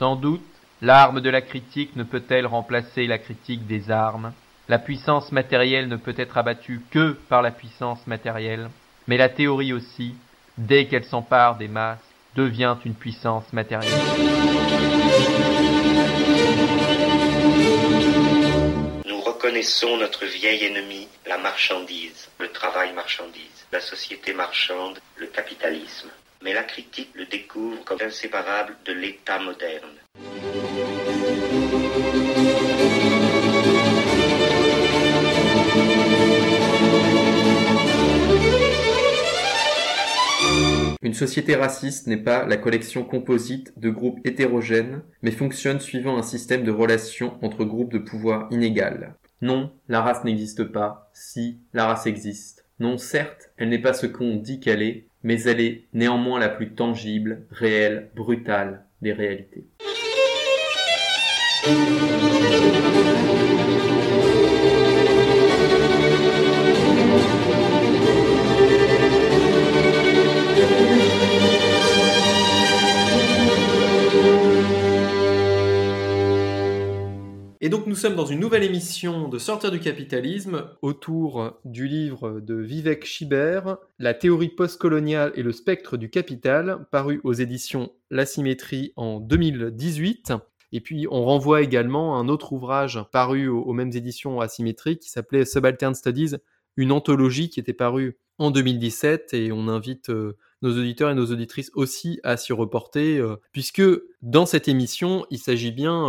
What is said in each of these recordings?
Sans doute, l'arme de la critique ne peut-elle remplacer la critique des armes. La puissance matérielle ne peut être abattue que par la puissance matérielle, mais la théorie aussi, dès qu'elle s'empare des masses, devient une puissance matérielle. Nous reconnaissons notre vieil ennemi, la marchandise, le travail marchandise, la société marchande, le capitalisme. Mais la critique le découvre comme inséparable de l'État moderne. Une société raciste n'est pas la collection composite de groupes hétérogènes, mais fonctionne suivant un système de relations entre groupes de pouvoir inégales. Non, la race n'existe pas. Si, la race existe. Non, certes, elle n'est pas ce qu'on dit qu'elle est, mais elle est néanmoins la plus tangible, réelle, brutale des réalités. Et donc nous sommes dans une nouvelle émission de Sortir du capitalisme autour du livre de Vivek Schibber, La théorie postcoloniale et le spectre du capital, paru aux éditions La Symétrie en 2018. Et puis on renvoie également à un autre ouvrage paru aux mêmes éditions Asymétrie qui s'appelait Subaltern Studies, une anthologie qui était parue en 2017, et on invite nos auditeurs et nos auditrices aussi à s'y reporter, puisque dans cette émission, il s'agit bien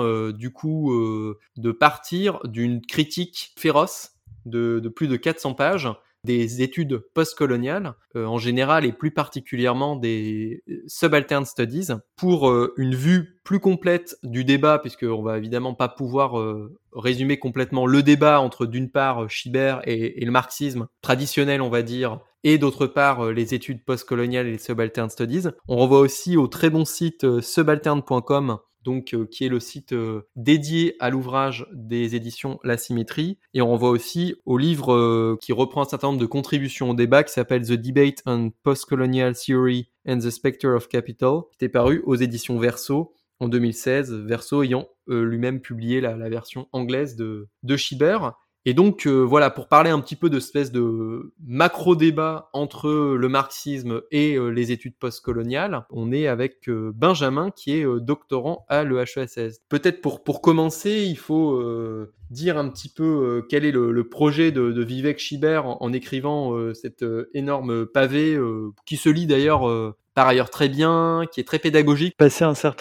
de partir d'une critique féroce de plus de 400 pages des études postcoloniales, en général et plus particulièrement des subaltern studies, pour une vue plus complète du débat, puisqu'on va évidemment pas pouvoir résumer complètement le débat entre d'une part Schibber et le marxisme traditionnel, on va dire, et d'autre part les études postcoloniales et les subaltern studies. On renvoie aussi au très bon site subaltern.com, donc qui est le site dédié à l'ouvrage des éditions La Symétrie, et on renvoie aussi au livre qui reprend un certain nombre de contributions au débat qui s'appelle The Debate on Postcolonial Theory and the Spectre of Capital, qui était paru aux éditions Verso en 2016, Verso ayant lui-même publié la version anglaise de Schibber. Et donc voilà, pour parler un petit peu de cette espèce de macro-débat entre le marxisme et les études postcoloniales, on est avec Benjamin qui est doctorant à l'EHESS. Peut-être pour commencer, il faut dire un petit peu quel est le projet de Vivek Schibber en écrivant cet énorme pavé qui se lit d'ailleurs par ailleurs très bien, qui est très pédagogique. Passer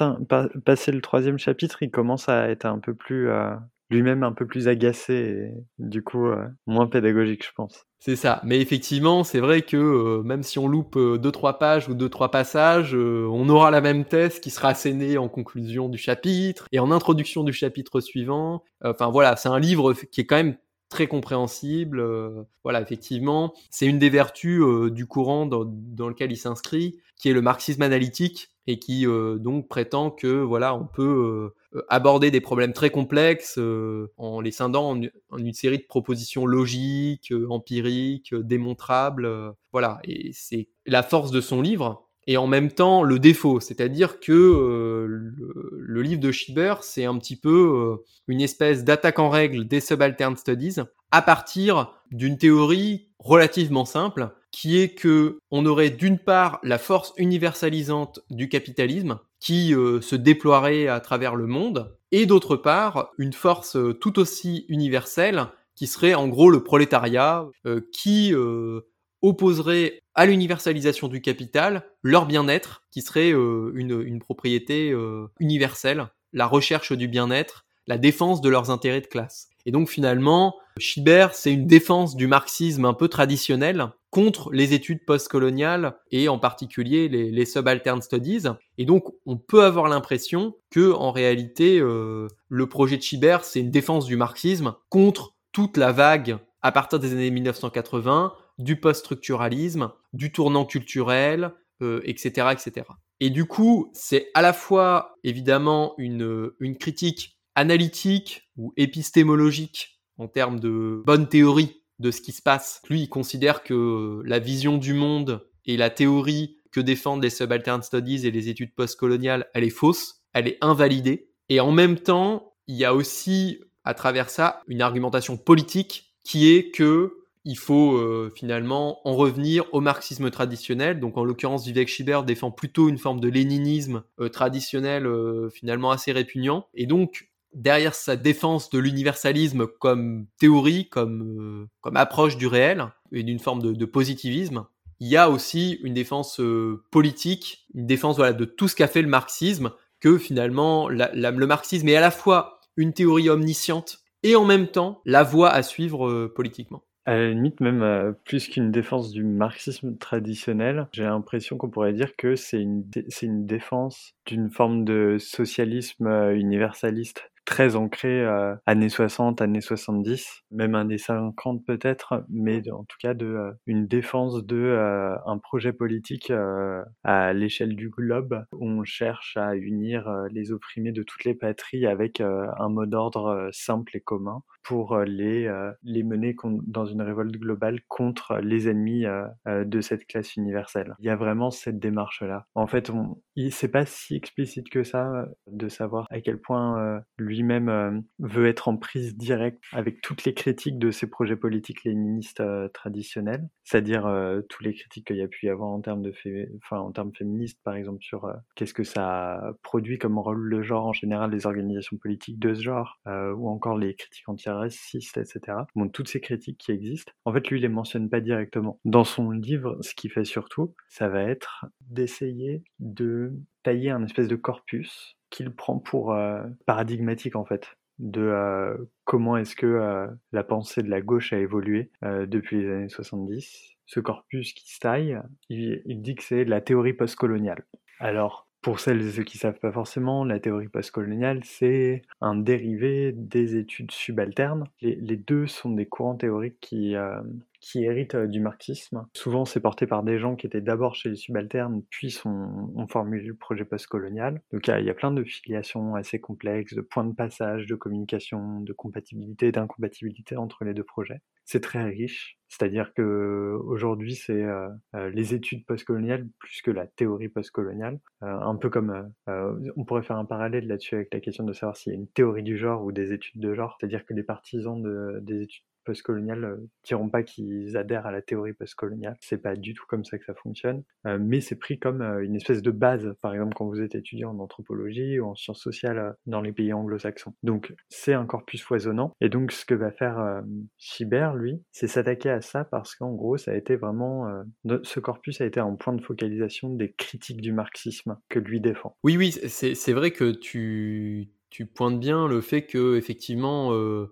le 3e chapitre, il commence à être un peu plus... lui-même un peu plus agacé et du coup moins pédagogique, je pense. C'est ça, mais effectivement, c'est vrai que même si on loupe 2-3 pages ou 2-3 passages, on aura la même thèse qui sera assénée en conclusion du chapitre et en introduction du chapitre suivant. Enfin voilà, c'est un livre qui est quand même très compréhensible. Voilà, effectivement, c'est une des vertus du courant dans lequel il s'inscrit, qui est le marxisme analytique, et qui donc prétend que voilà, on peut aborder des problèmes très complexes en les scindant en une série de propositions logiques, empiriques, démontrables. Voilà, et c'est la force de son livre. Et en même temps, le défaut, c'est-à-dire que le livre de Schibber, c'est un petit peu une espèce d'attaque en règle des subaltern studies à partir d'une théorie relativement simple, qui est que on aurait d'une part la force universalisante du capitalisme qui se déploierait à travers le monde, et d'autre part une force tout aussi universelle qui serait en gros le prolétariat qui opposerait à l'universalisation du capital leur bien-être, qui serait une propriété universelle, la recherche du bien-être, la défense de leurs intérêts de classe. Et donc finalement, Schibber, c'est une défense du marxisme un peu traditionnel contre les études postcoloniales et en particulier les subaltern studies. Et donc on peut avoir l'impression que en réalité, le projet de Schibber, c'est une défense du marxisme contre toute la vague à partir des années 1980, du post-structuralisme, du tournant culturel, etc., etc. Et du coup, c'est à la fois évidemment une critique analytique ou épistémologique en termes de bonne théorie de ce qui se passe. Lui, il considère que la vision du monde et la théorie que défendent les subaltern studies et les études postcoloniales, elle est fausse. elle est invalidée. Et en même temps, il y a aussi, à travers ça, une argumentation politique qui est que il faut finalement en revenir au marxisme traditionnel. Donc en l'occurrence, Vivek Shiber défend plutôt une forme de léninisme traditionnel finalement assez répugnant. Et donc, derrière sa défense de l'universalisme comme théorie, comme approche du réel, et d'une forme de positivisme, il y a aussi une défense politique, une défense de tout ce qu'a fait le marxisme, que finalement le marxisme est à la fois une théorie omnisciente et en même temps la voie à suivre politiquement. À la limite, même plus qu'une défense du marxisme traditionnel, j'ai l'impression qu'on pourrait dire que c'est une défense d'une forme de socialisme universaliste très ancré années 60, années 70, même années 50 peut-être, mais en tout cas une défense de un projet politique à l'échelle du globe où on cherche à unir les opprimés de toutes les patries avec un mot d'ordre simple et commun pour les mener dans une révolte globale contre les ennemis de cette classe universelle. Il y a vraiment cette démarche-là. En fait, c'est pas si explicite que ça de savoir à quel point lui-même veut être en prise directe avec toutes les critiques de ces projets politiques léninistes traditionnels, c'est-à-dire tous les critiques qu'il y a pu y avoir en termes en termes féministes, par exemple, sur qu'est-ce que ça produit comme rôle le genre en général, les organisations politiques de ce genre, ou encore les critiques antiracistes, etc. Bon, toutes ces critiques qui existent, en fait, lui, il les mentionne pas directement. Dans son livre, ce qu'il fait surtout, ça va être d'essayer de tailler un espèce de corpus qu'il prend pour paradigmatique, en fait, de comment est-ce que la pensée de la gauche a évolué depuis les années 70. Ce corpus qui se taille, il dit que c'est la théorie postcoloniale. Alors, pour celles et ceux qui ne savent pas forcément, la théorie postcoloniale, c'est un dérivé des études subalternes. Les deux sont des courants théoriques qui héritent du marxisme. Souvent, c'est porté par des gens qui étaient d'abord chez les subalternes, puis ont formulé le projet postcolonial. Donc, il y a plein de filiations assez complexes, de points de passage, de communication, de compatibilité et d'incompatibilité entre les deux projets. C'est très riche. C'est-à-dire que aujourd'hui, c'est les études postcoloniales plus que la théorie postcoloniale. Un peu comme on pourrait faire un parallèle là-dessus avec la question de savoir s'il y a une théorie du genre ou des études de genre. C'est-à-dire que les partisans des études postcoloniales diront pas qu'ils adhèrent à la théorie postcoloniale. C'est pas du tout comme ça que ça fonctionne. Mais c'est pris comme une espèce de base, par exemple quand vous êtes étudiant en anthropologie ou en sciences sociales dans les pays anglo-saxons. Donc c'est un corpus foisonnant. Et donc ce que va faire Shiber, lui, c'est s'attaquer à ça parce qu'en gros, ça a été vraiment... ce corpus a été un point de focalisation des critiques du marxisme que lui défend. Oui, c'est vrai que tu pointes bien le fait que effectivement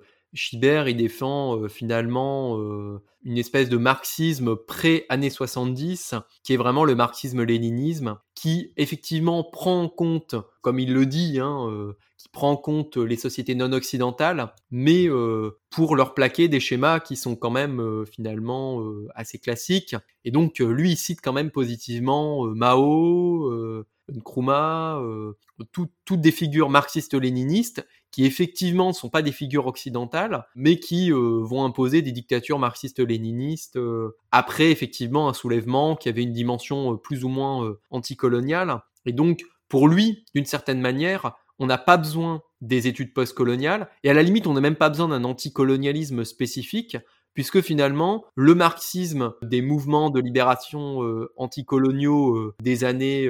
Shiber il défend finalement une espèce de marxisme pré-années 70 qui est vraiment le marxisme-léninisme qui effectivement prend en compte, comme il le dit, qui prend en compte les sociétés non occidentales, mais pour leur plaquer des schémas qui sont quand même finalement assez classiques. Et donc lui il cite quand même positivement Mao, Nkrumah, toutes des figures marxistes-léninistes qui effectivement ne sont pas des figures occidentales, mais qui vont imposer des dictatures marxistes-léninistes après effectivement un soulèvement qui avait une dimension plus ou moins anticoloniale. Et donc, pour lui, d'une certaine manière, on n'a pas besoin des études postcoloniales, et à la limite, on n'a même pas besoin d'un anticolonialisme spécifique, puisque finalement, le marxisme des mouvements de libération anticoloniaux des années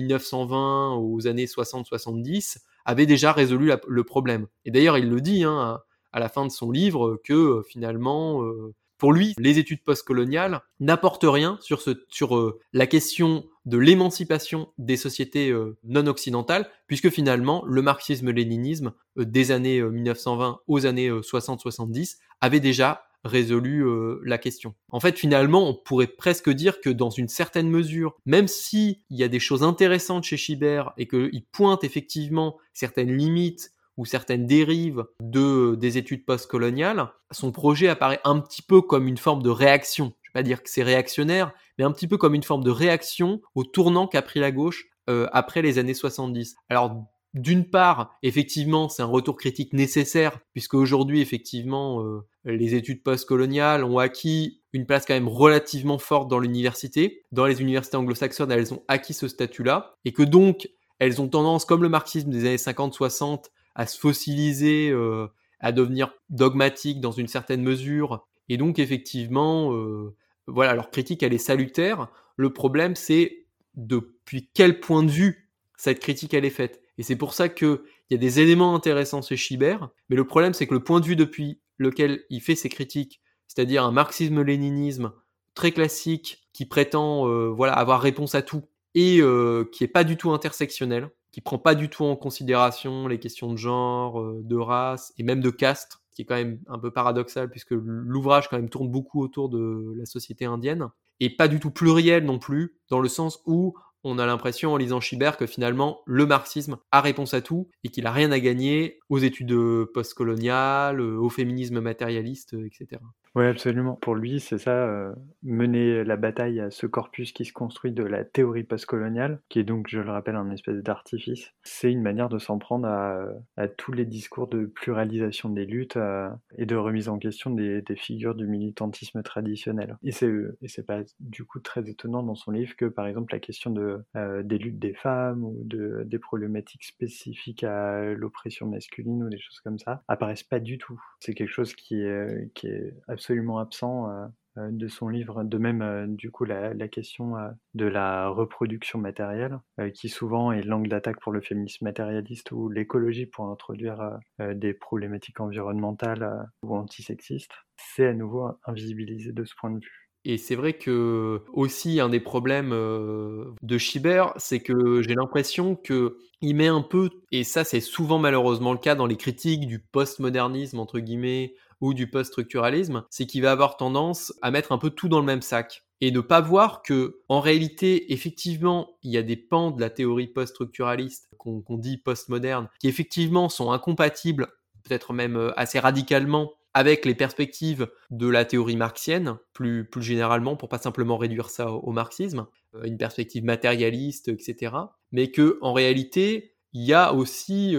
1920 aux années 60-70 avait déjà résolu le problème. Et d'ailleurs, il le dit à la fin de son livre que finalement, pour lui, les études postcoloniales n'apportent rien sur la question de l'émancipation des sociétés non occidentales, puisque finalement, le marxisme-léninisme des années 1920 aux années 60-70 avait déjà résolu la question. En fait, finalement, on pourrait presque dire que dans une certaine mesure, même s'il y a des choses intéressantes chez Shiber et qu'il pointe effectivement certaines limites ou certaines dérives des études postcoloniales, son projet apparaît un petit peu comme une forme de réaction. Je ne vais pas dire que c'est réactionnaire, mais un petit peu comme une forme de réaction au tournant qu'a pris la gauche après les années 70. Alors, d'une part, effectivement, c'est un retour critique nécessaire, puisque aujourd'hui, effectivement, les études postcoloniales ont acquis une place quand même relativement forte dans l'université. Dans les universités anglo-saxonnes, elles ont acquis ce statut-là, et que donc, elles ont tendance, comme le marxisme des années 50-60, à se fossiliser, à devenir dogmatiques dans une certaine mesure. Et donc, effectivement, voilà, leur critique, elle est salutaire. Le problème, c'est depuis quel point de vue cette critique, elle est faite. Et c'est pour ça qu'il y a des éléments intéressants chez Schibert, mais le problème, c'est que le point de vue depuis lequel il fait ses critiques, c'est-à-dire un marxisme-léninisme très classique qui prétend voilà, avoir réponse à tout et qui est pas du tout intersectionnel, qui prend pas du tout en considération les questions de genre, de race et même de caste, qui est quand même un peu paradoxal puisque l'ouvrage quand même tourne beaucoup autour de la société indienne, et pas du tout pluriel non plus, dans le sens où on a l'impression en lisant Schibert que finalement le marxisme a réponse à tout et qu'il a rien à gagner aux études postcoloniales, au féminisme matérialiste, etc. Oui, absolument. Pour lui, c'est ça, mener la bataille à ce corpus qui se construit de la théorie postcoloniale, qui est donc, je le rappelle, un espèce d'artifice. C'est une manière de s'en prendre à tous les discours de pluralisation des luttes et de remise en question des figures du militantisme traditionnel. Et c'est pas du coup très étonnant dans son livre que, par exemple, la question des luttes des femmes ou des problématiques spécifiques à l'oppression masculine ou des choses comme ça apparaissent pas du tout. C'est quelque chose qui est absolument absent de son livre, de même du coup la question de la reproduction matérielle, qui souvent est l'angle d'attaque pour le féminisme matérialiste ou l'écologie pour introduire des problématiques environnementales ou antisexistes. C'est à nouveau invisibilisé de ce point de vue. Et c'est vrai que aussi un des problèmes de Schibert, c'est que j'ai l'impression que il met un peu, et ça c'est souvent malheureusement le cas dans les critiques du postmodernisme entre guillemets ou du post-structuralisme, c'est qu'il va avoir tendance à mettre un peu tout dans le même sac et ne pas voir que en réalité effectivement il y a des pans de la théorie post-structuraliste qu'on dit postmoderne qui effectivement sont incompatibles, peut-être même assez radicalement avec les perspectives de la théorie marxienne, plus généralement, pour pas simplement réduire ça au marxisme, une perspective matérialiste, etc. Mais que en réalité, il y a aussi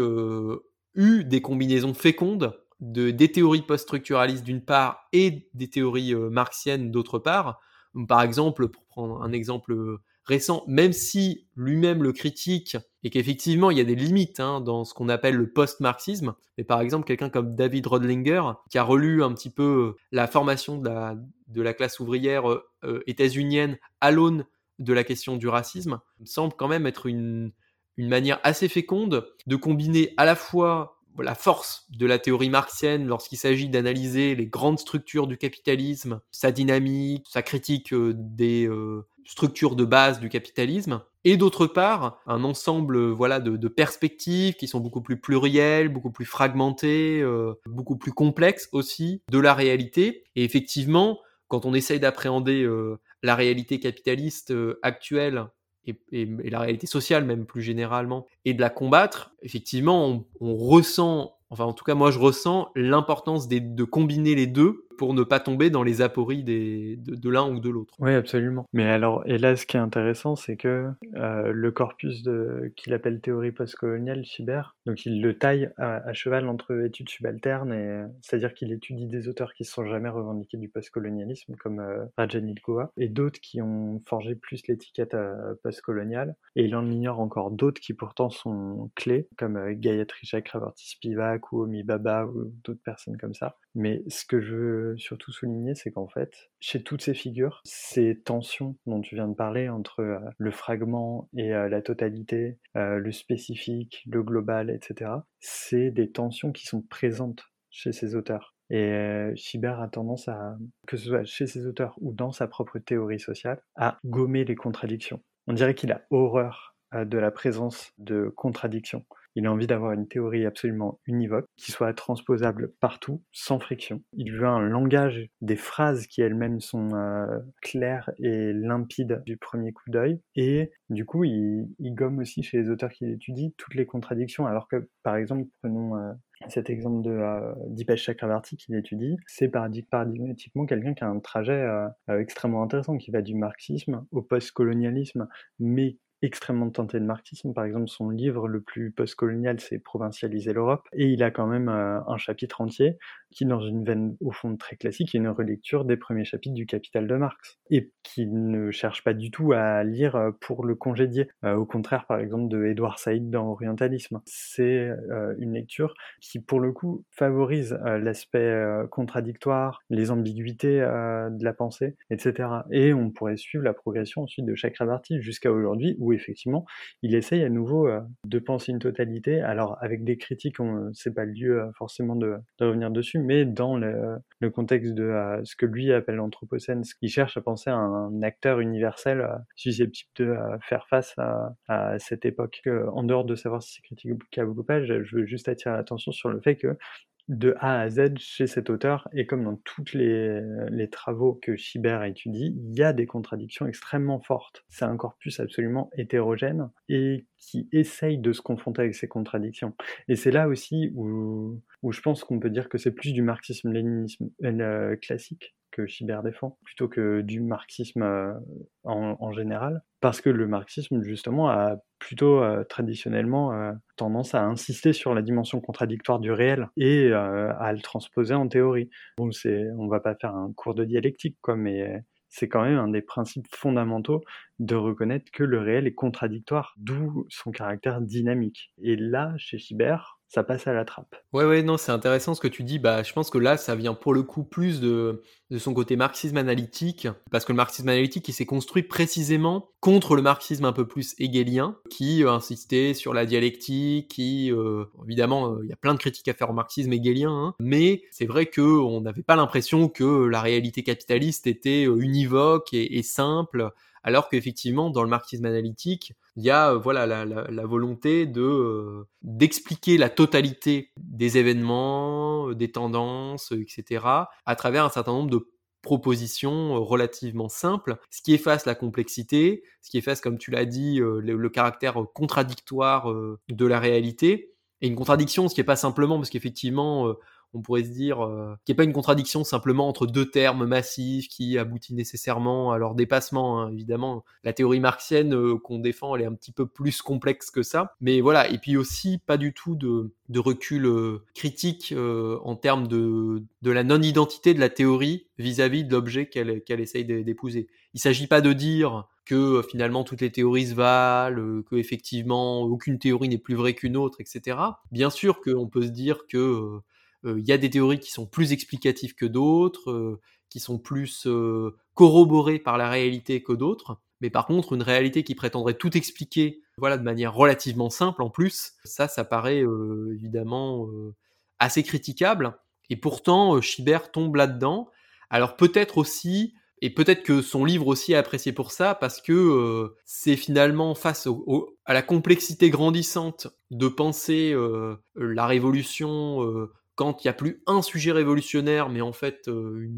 eu des combinaisons fécondes des théories post-structuralistes d'une part et des théories marxiennes d'autre part. Par exemple, pour prendre un exemple récent, même si lui-même le critique et qu'effectivement il y a des limites dans ce qu'on appelle le post-marxisme, mais par exemple quelqu'un comme David Rodlinger, qui a relu un petit peu la formation de la classe ouvrière états-unienne à l'aune de la question du racisme, me semble quand même être une manière assez féconde de combiner à la fois la force de la théorie marxienne lorsqu'il s'agit d'analyser les grandes structures du capitalisme, sa dynamique, sa critique des structures de base du capitalisme, et d'autre part, un ensemble voilà, de perspectives qui sont beaucoup plus plurielles, beaucoup plus fragmentées, beaucoup plus complexes aussi de la réalité. Et effectivement, quand on essaye d'appréhender la réalité capitaliste actuelle et la réalité sociale même plus généralement, et de la combattre, effectivement, on ressent, enfin en tout cas moi je ressens l'importance de combiner les deux pour ne pas tomber dans les apories de l'un ou de l'autre. Oui, absolument. Mais alors, et là, ce qui est intéressant, c'est que le corpus qu'il appelle théorie postcoloniale, Schibert, donc il le taille à cheval entre études subalternes, c'est-à-dire qu'il étudie des auteurs qui ne se sont jamais revendiqués du postcolonialisme, comme Rajanil Goa, et d'autres qui ont forgé plus l'étiquette postcoloniale, et il en ignore encore d'autres qui pourtant sont clés, comme Gayatri Chakravarti-Spivak ou Homi Bhabha ou d'autres personnes comme ça. Mais ce que je veux surtout souligner, c'est qu'en fait, chez toutes ces figures, ces tensions dont tu viens de parler entre le fragment et la totalité, le spécifique, le global, etc., c'est des tensions qui sont présentes chez ces auteurs. Et Schibert a tendance à, que ce soit chez ses auteurs ou dans sa propre théorie sociale, à gommer les contradictions. On dirait qu'il a horreur de la présence de contradictions. Il a envie d'avoir une théorie absolument univoque, qui soit transposable partout, sans friction. Il veut un langage, des phrases qui elles-mêmes sont claires et limpides du premier coup d'œil. Et du coup, il gomme aussi chez les auteurs qu'il étudie toutes les contradictions. Alors que, par exemple, prenons cet exemple d'Dipesh Chakravarti qu'il étudie, c'est paradigmatiquement quelqu'un qui a un trajet extrêmement intéressant, qui va du marxisme au post-colonialisme, mais extrêmement teinté de marxisme. Par exemple, son livre le plus postcolonial, c'est Provincialiser l'Europe, et il a quand même un chapitre entier qui, dans une veine au fond très classique, est une relecture des premiers chapitres du Capital de Marx, et qui ne cherche pas du tout à lire pour le congédier. Au contraire, par exemple, de Edward Said dans Orientalisme. C'est une lecture qui, pour le coup, favorise l'aspect contradictoire, les ambiguïtés de la pensée, etc. Et on pourrait suivre la progression ensuite de Chakrabarty jusqu'à aujourd'hui, où effectivement, il essaye à nouveau de penser une totalité. Alors, avec des critiques, c'est pas le lieu forcément de revenir dessus, mais dans le contexte de ce que lui appelle l'anthropocène, il cherche à penser à un acteur universel susceptible de faire face à cette époque. En dehors de savoir si c'est critiquable ou pas, je veux juste attirer l'attention sur le fait que de A à Z chez cet auteur, et comme dans tous les travaux que Schibert étudie, il y a des contradictions extrêmement fortes. C'est un corpus absolument hétérogène et qui essaye de se confronter avec ces contradictions. Et c'est là aussi où je pense qu'on peut dire que c'est plus du marxisme-léninisme classique que Schibert défend, plutôt que du marxisme en général, parce que le marxisme, justement, a plutôt traditionnellement tendance à insister sur la dimension contradictoire du réel et à le transposer en théorie. Bon, on va pas faire un cours de dialectique, quoi, mais c'est quand même un des principes fondamentaux de reconnaître que le réel est contradictoire, d'où son caractère dynamique. Et là, chez Schibert, ça passe à la trappe. Ouais, non, c'est intéressant ce que tu dis. Bah, je pense que là, ça vient pour le coup plus de son côté marxisme analytique, parce que le marxisme analytique, il s'est construit précisément contre le marxisme un peu plus hegelien, qui insistait sur la dialectique, qui, évidemment, il y a plein de critiques à faire au marxisme hegelien, hein, mais c'est vrai qu'on n'avait pas l'impression que la réalité capitaliste était univoque et simple, alors qu'effectivement, dans le marxisme analytique, il y a voilà la volonté d'expliquer la totalité des événements, des tendances, etc., à travers un certain nombre de propositions relativement simples, ce qui efface la complexité, ce qui efface, comme tu l'as dit, le caractère contradictoire de la réalité. Et une contradiction, ce qui n'est pas simplement, parce qu'effectivement, on pourrait se dire qu'il n'y a pas une contradiction simplement entre deux termes massifs qui aboutit nécessairement à leur dépassement, hein. Évidemment, la théorie marxienne qu'on défend, elle est un petit peu plus complexe que ça. Mais voilà, et puis aussi pas du tout de recul critique en termes de la non-identité de la théorie vis-à-vis de l'objet qu'elle essaye d'épouser. Il ne s'agit pas de dire que finalement toutes les théories se valent, que effectivement aucune théorie n'est plus vraie qu'une autre, etc. Bien sûr qu'on peut se dire que y a des théories qui sont plus explicatives que d'autres, qui sont plus corroborées par la réalité que d'autres. Mais par contre, une réalité qui prétendrait tout expliquer, voilà, de manière relativement simple en plus, ça paraît évidemment assez critiquable. Et pourtant, Schibert tombe là-dedans. Alors peut-être aussi, et peut-être que son livre aussi est apprécié pour ça, parce que c'est finalement face à la complexité grandissante de penser la révolution quand il n'y a plus un sujet révolutionnaire, mais en fait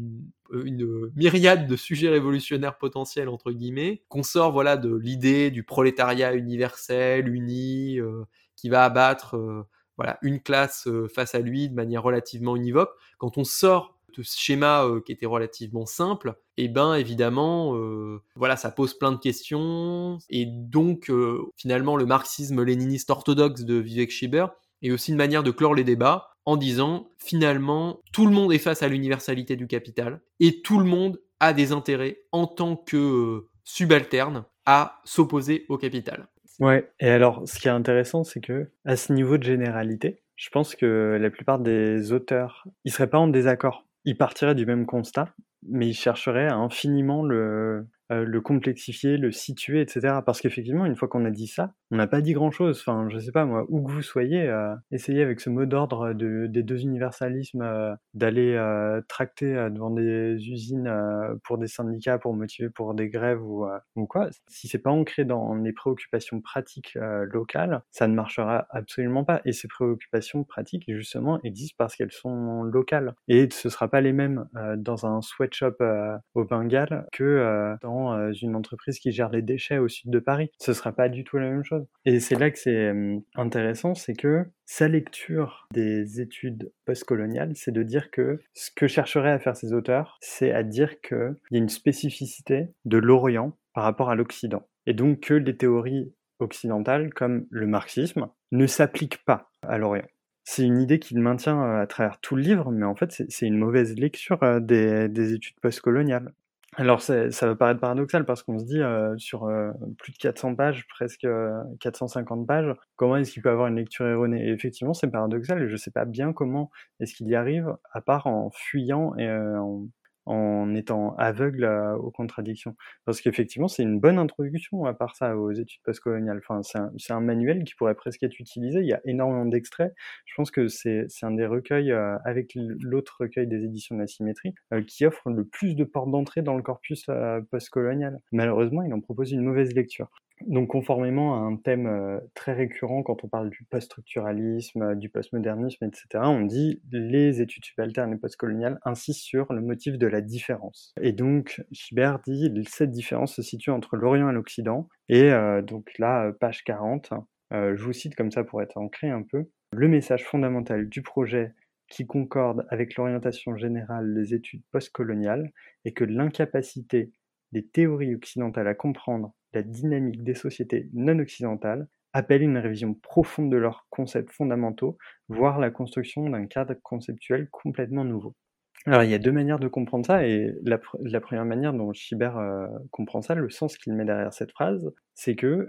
une myriade de sujets révolutionnaires potentiels, entre guillemets, qu'on sort voilà, de l'idée du prolétariat universel, uni, qui va abattre voilà, une classe face à lui de manière relativement univoque. Quand on sort de ce schéma qui était relativement simple, et ben évidemment, voilà, ça pose plein de questions. Et donc, finalement, le marxisme-léniniste orthodoxe de Vivek Schibert est aussi une manière de clore les débats en disant, finalement, tout le monde est face à l'universalité du capital et tout le monde a des intérêts en tant que subalterne à s'opposer au capital. Ouais, et alors, ce qui est intéressant, c'est que à ce niveau de généralité, je pense que la plupart des auteurs, ils seraient pas en désaccord. Ils partiraient du même constat, mais ils chercheraient à infiniment le complexifier, le situer, etc. Parce qu'effectivement, une fois qu'on a dit ça, on n'a pas dit grand-chose. Enfin, je sais pas moi, où que vous soyez, essayez avec ce mot d'ordre des deux universalismes d'aller tracter devant des usines pour des syndicats, pour motiver pour des grèves ou quoi. Si c'est pas ancré dans les préoccupations pratiques locales, ça ne marchera absolument pas. Et ces préoccupations pratiques, justement, existent parce qu'elles sont locales. Et ce sera pas les mêmes dans un sweatshop au Bengale que dans dans une entreprise qui gère les déchets au sud de Paris. Ce sera pas du tout la même chose. Et c'est là que c'est intéressant, c'est que sa lecture des études postcoloniales, c'est de dire que ce que chercheraient à faire ces auteurs, c'est à dire qu'il y a une spécificité de l'Orient par rapport à l'Occident. Et donc que les théories occidentales, comme le marxisme, ne s'appliquent pas à l'Orient. C'est une idée qu'il maintient à travers tout le livre, mais en fait, c'est une mauvaise lecture des études postcoloniales. Alors, ça va paraître paradoxal parce qu'on se dit, sur plus de 400 pages, presque 450 pages, comment est-ce qu'il peut avoir une lecture erronée? Et effectivement, c'est paradoxal et je ne sais pas bien comment est-ce qu'il y arrive, à part en fuyant et en étant aveugle aux contradictions. Parce qu'effectivement, c'est une bonne introduction, à part ça, aux études postcoloniales. Enfin, c'est un manuel qui pourrait presque être utilisé. Il y a énormément d'extraits. Je pense que c'est un des recueils, avec l'autre recueil des éditions de la Symétrie, qui offre le plus de portes d'entrée dans le corpus postcolonial. Malheureusement, il en propose une mauvaise lecture. Donc, conformément à un thème très récurrent quand on parle du post-structuralisme, du postmodernisme, etc., on dit les études subalternes et postcoloniales insistent sur le motif de la différence. Et donc, Schibert dit cette différence se situe entre l'Orient et l'Occident. Et donc là, page 40, je vous cite comme ça pour être ancré un peu. Le message fondamental du projet qui concorde avec l'orientation générale des études postcoloniales est que l'incapacité des théories occidentales à comprendre la dynamique des sociétés non occidentales appelle une révision profonde de leurs concepts fondamentaux, voire la construction d'un cadre conceptuel complètement nouveau. Alors, il y a deux manières de comprendre ça, et la première manière dont Schibert comprend ça, le sens qu'il met derrière cette phrase, c'est que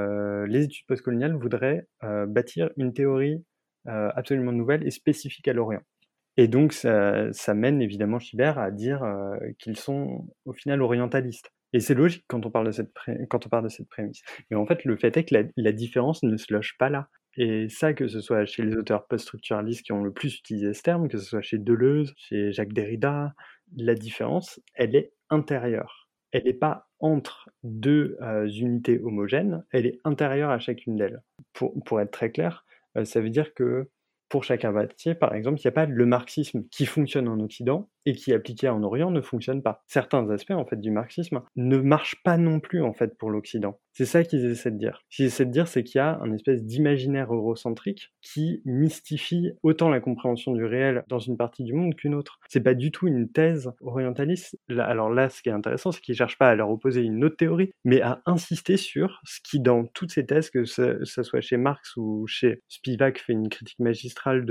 les études postcoloniales voudraient bâtir une théorie absolument nouvelle et spécifique à l'Orient. Et donc, ça mène évidemment Schibert à dire qu'ils sont au final orientalistes. Et c'est logique quand on parle de cette prémisse. Mais en fait, le fait est que la différence ne se loge pas là. Et ça, que ce soit chez les auteurs post-structuralistes qui ont le plus utilisé ce terme, que ce soit chez Deleuze, chez Jacques Derrida, la différence, elle est intérieure. Elle n'est pas entre deux unités homogènes, elle est intérieure à chacune d'elles. Pour être très clair, ça veut dire que pour Jacques Sabatier, par exemple, il n'y a pas le marxisme qui fonctionne en Occident et qui, appliqué en Orient, ne fonctionne pas. Certains aspects, en fait, du marxisme ne marchent pas non plus, en fait, pour l'Occident. C'est ça qu'ils essaient de dire. Ce qu'ils essaient de dire, c'est qu'il y a un espèce d'imaginaire eurocentrique qui mystifie autant la compréhension du réel dans une partie du monde qu'une autre. C'est pas du tout une thèse orientaliste. Alors là, ce qui est intéressant, c'est qu'ils cherchent pas à leur opposer une autre théorie, mais à insister sur ce qui, dans toutes ces thèses, que ça soit chez Marx ou chez Spivak, fait une critique magistrale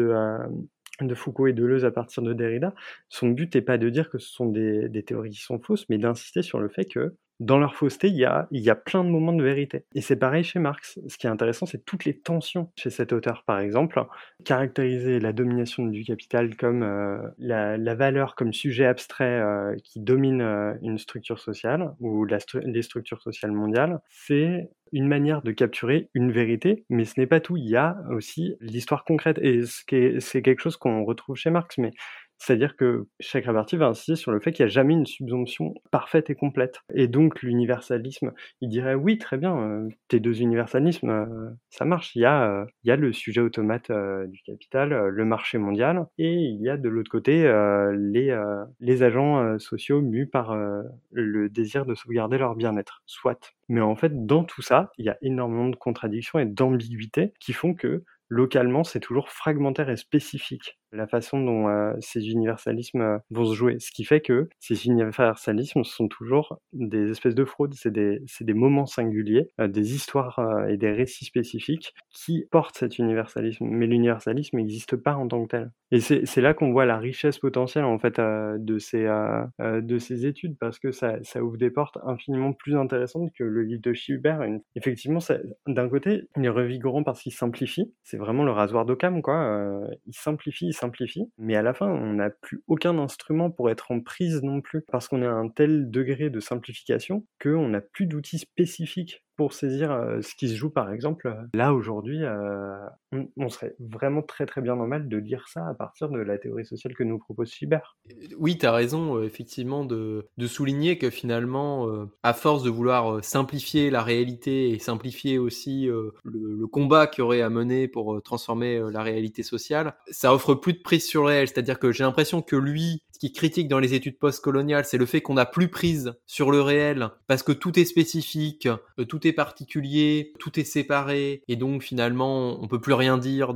de Foucault et Deleuze à partir de Derrida, son but n'est pas de dire que ce sont des théories qui sont fausses, mais d'insister sur le fait que dans leur fausseté, il y a plein de moments de vérité. Et c'est pareil chez Marx. Ce qui est intéressant, c'est toutes les tensions chez cet auteur, par exemple. Caractériser la domination du capital comme la valeur comme sujet abstrait qui domine une structure sociale, ou les structures sociales mondiales, c'est une manière de capturer une vérité, mais ce n'est pas tout. Il y a aussi l'histoire concrète, et c'est quelque chose qu'on retrouve chez Marx, mais c'est-à-dire que Chakrabarty va insister sur le fait qu'il n'y a jamais une subsumption parfaite et complète. Et donc l'universalisme, il dirait oui, très bien, tes deux universalismes, ça marche. Il y a le sujet automate du capital, le marché mondial, et il y a de l'autre côté les agents sociaux mus par le désir de sauvegarder leur bien-être. Soit. Mais en fait, dans tout ça, il y a énormément de contradictions et d'ambiguïtés qui font que localement, c'est toujours fragmentaire et spécifique, la façon dont ces universalismes vont se jouer. Ce qui fait que ces universalismes sont toujours des espèces de fraudes, c'est des moments singuliers, des histoires et des récits spécifiques qui portent cet universalisme. Mais l'universalisme n'existe pas en tant que tel. Et c'est là qu'on voit la richesse potentielle en fait de ces études, parce que ça ouvre des portes infiniment plus intéressantes que le livre de Schibert. Effectivement, d'un côté, il est revigorant parce qu'il simplifie. C'est vraiment le rasoir d'Occam, quoi. Il simplifie, mais à la fin, on n'a plus aucun instrument pour être en prise non plus, parce qu'on est à un tel degré de simplification qu'on n'a plus d'outils spécifiques pour saisir ce qui se joue, par exemple. Là, aujourd'hui, on serait vraiment très très bien normal de lire ça à partir de la théorie sociale que nous propose Schibert. Oui, tu as raison, effectivement, de souligner que finalement, à force de vouloir simplifier la réalité et simplifier aussi le combat qu'il y aurait à mener pour transformer la réalité sociale, ça offre plus de prise sur le réel. C'est-à-dire que j'ai l'impression que lui, ce qui critique dans les études postcoloniales, c'est le fait qu'on n'a plus prise sur le réel parce que tout est spécifique, tout est particulier, tout est séparé, et donc finalement on peut plus rien dire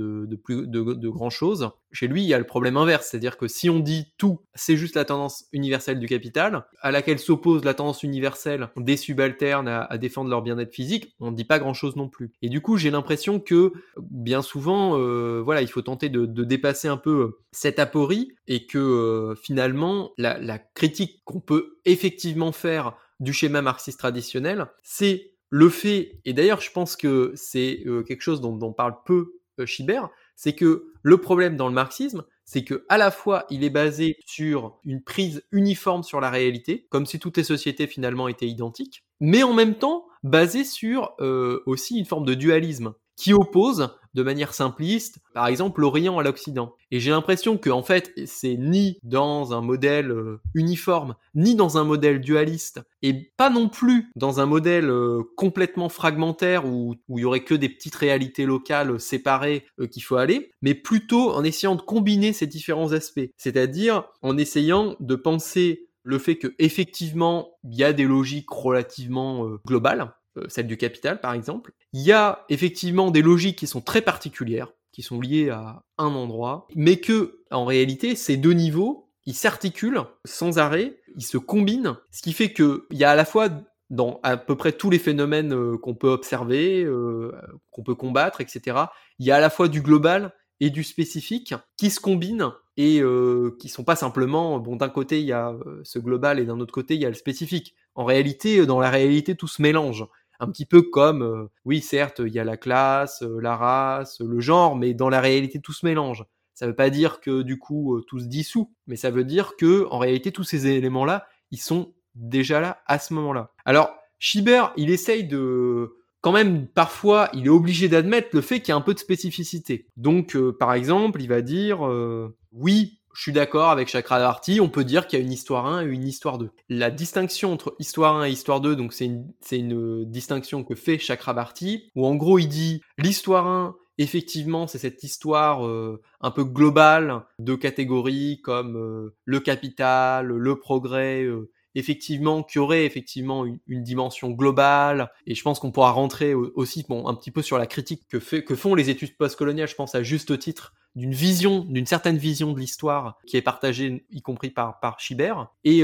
de grand chose. Chez lui, il y a le problème inverse, c'est-à-dire que si on dit tout, c'est juste la tendance universelle du capital, à laquelle s'oppose la tendance universelle des subalternes à défendre leur bien-être physique, on ne dit pas grand-chose non plus. Et du coup, j'ai l'impression que bien souvent, il faut tenter de dépasser un peu cette aporie, et que finalement, la critique qu'on peut effectivement faire du schéma marxiste traditionnel, c'est le fait, et d'ailleurs je pense que c'est quelque chose dont parle peu Schibert, c'est que le problème dans le marxisme, c'est que à la fois il est basé sur une prise uniforme sur la réalité, comme si toutes les sociétés finalement étaient identiques, mais en même temps basé sur aussi une forme de dualisme qui oppose de manière simpliste, par exemple, l'Orient à l'Occident. Et j'ai l'impression que, en fait, c'est ni dans un modèle uniforme, ni dans un modèle dualiste, et pas non plus dans un modèle complètement fragmentaire où il y aurait que des petites réalités locales séparées qu'il faut aller, mais plutôt en essayant de combiner ces différents aspects. C'est-à-dire en essayant de penser le fait que effectivement il y a des logiques relativement globales, celle du capital par exemple. Il y a effectivement des logiques qui sont très particulières, qui sont liées à un endroit, mais que en réalité ces deux niveaux, ils s'articulent sans arrêt, ils se combinent, ce qui fait qu'il y a à la fois dans à peu près tous les phénomènes qu'on peut observer, qu'on peut combattre, etc., il y a à la fois du global et du spécifique qui se combinent et qui sont pas simplement, bon, d'un côté il y a ce global et d'un autre côté il y a le spécifique. En réalité, dans la réalité, tout se mélange. Un petit peu comme, oui, certes, il y a la classe, la race, le genre, mais dans la réalité, tout se mélange. Ça veut pas dire que, du coup, tout se dissout, mais ça veut dire que, en réalité, tous ces éléments-là, ils sont déjà là, à ce moment-là. Alors, Schibert, il essaye de... Quand même, parfois, il est obligé d'admettre le fait qu'il y a un peu de spécificité. Donc, par exemple, il va dire, oui, je suis d'accord avec Chakrabarty, on peut dire qu'il y a une histoire 1 et une histoire 2. La distinction entre histoire 1 et histoire 2, donc c'est une distinction que fait Chakrabarty, où en gros il dit l'histoire 1, effectivement, c'est cette histoire un peu globale de catégories comme le capital, le progrès, effectivement, qui aurait effectivement une dimension globale, et je pense qu'on pourra rentrer aussi un petit peu sur la critique que font les études postcoloniales, je pense à juste titre, d'une certaine vision de l'histoire qui est partagée, y compris par Schibert, et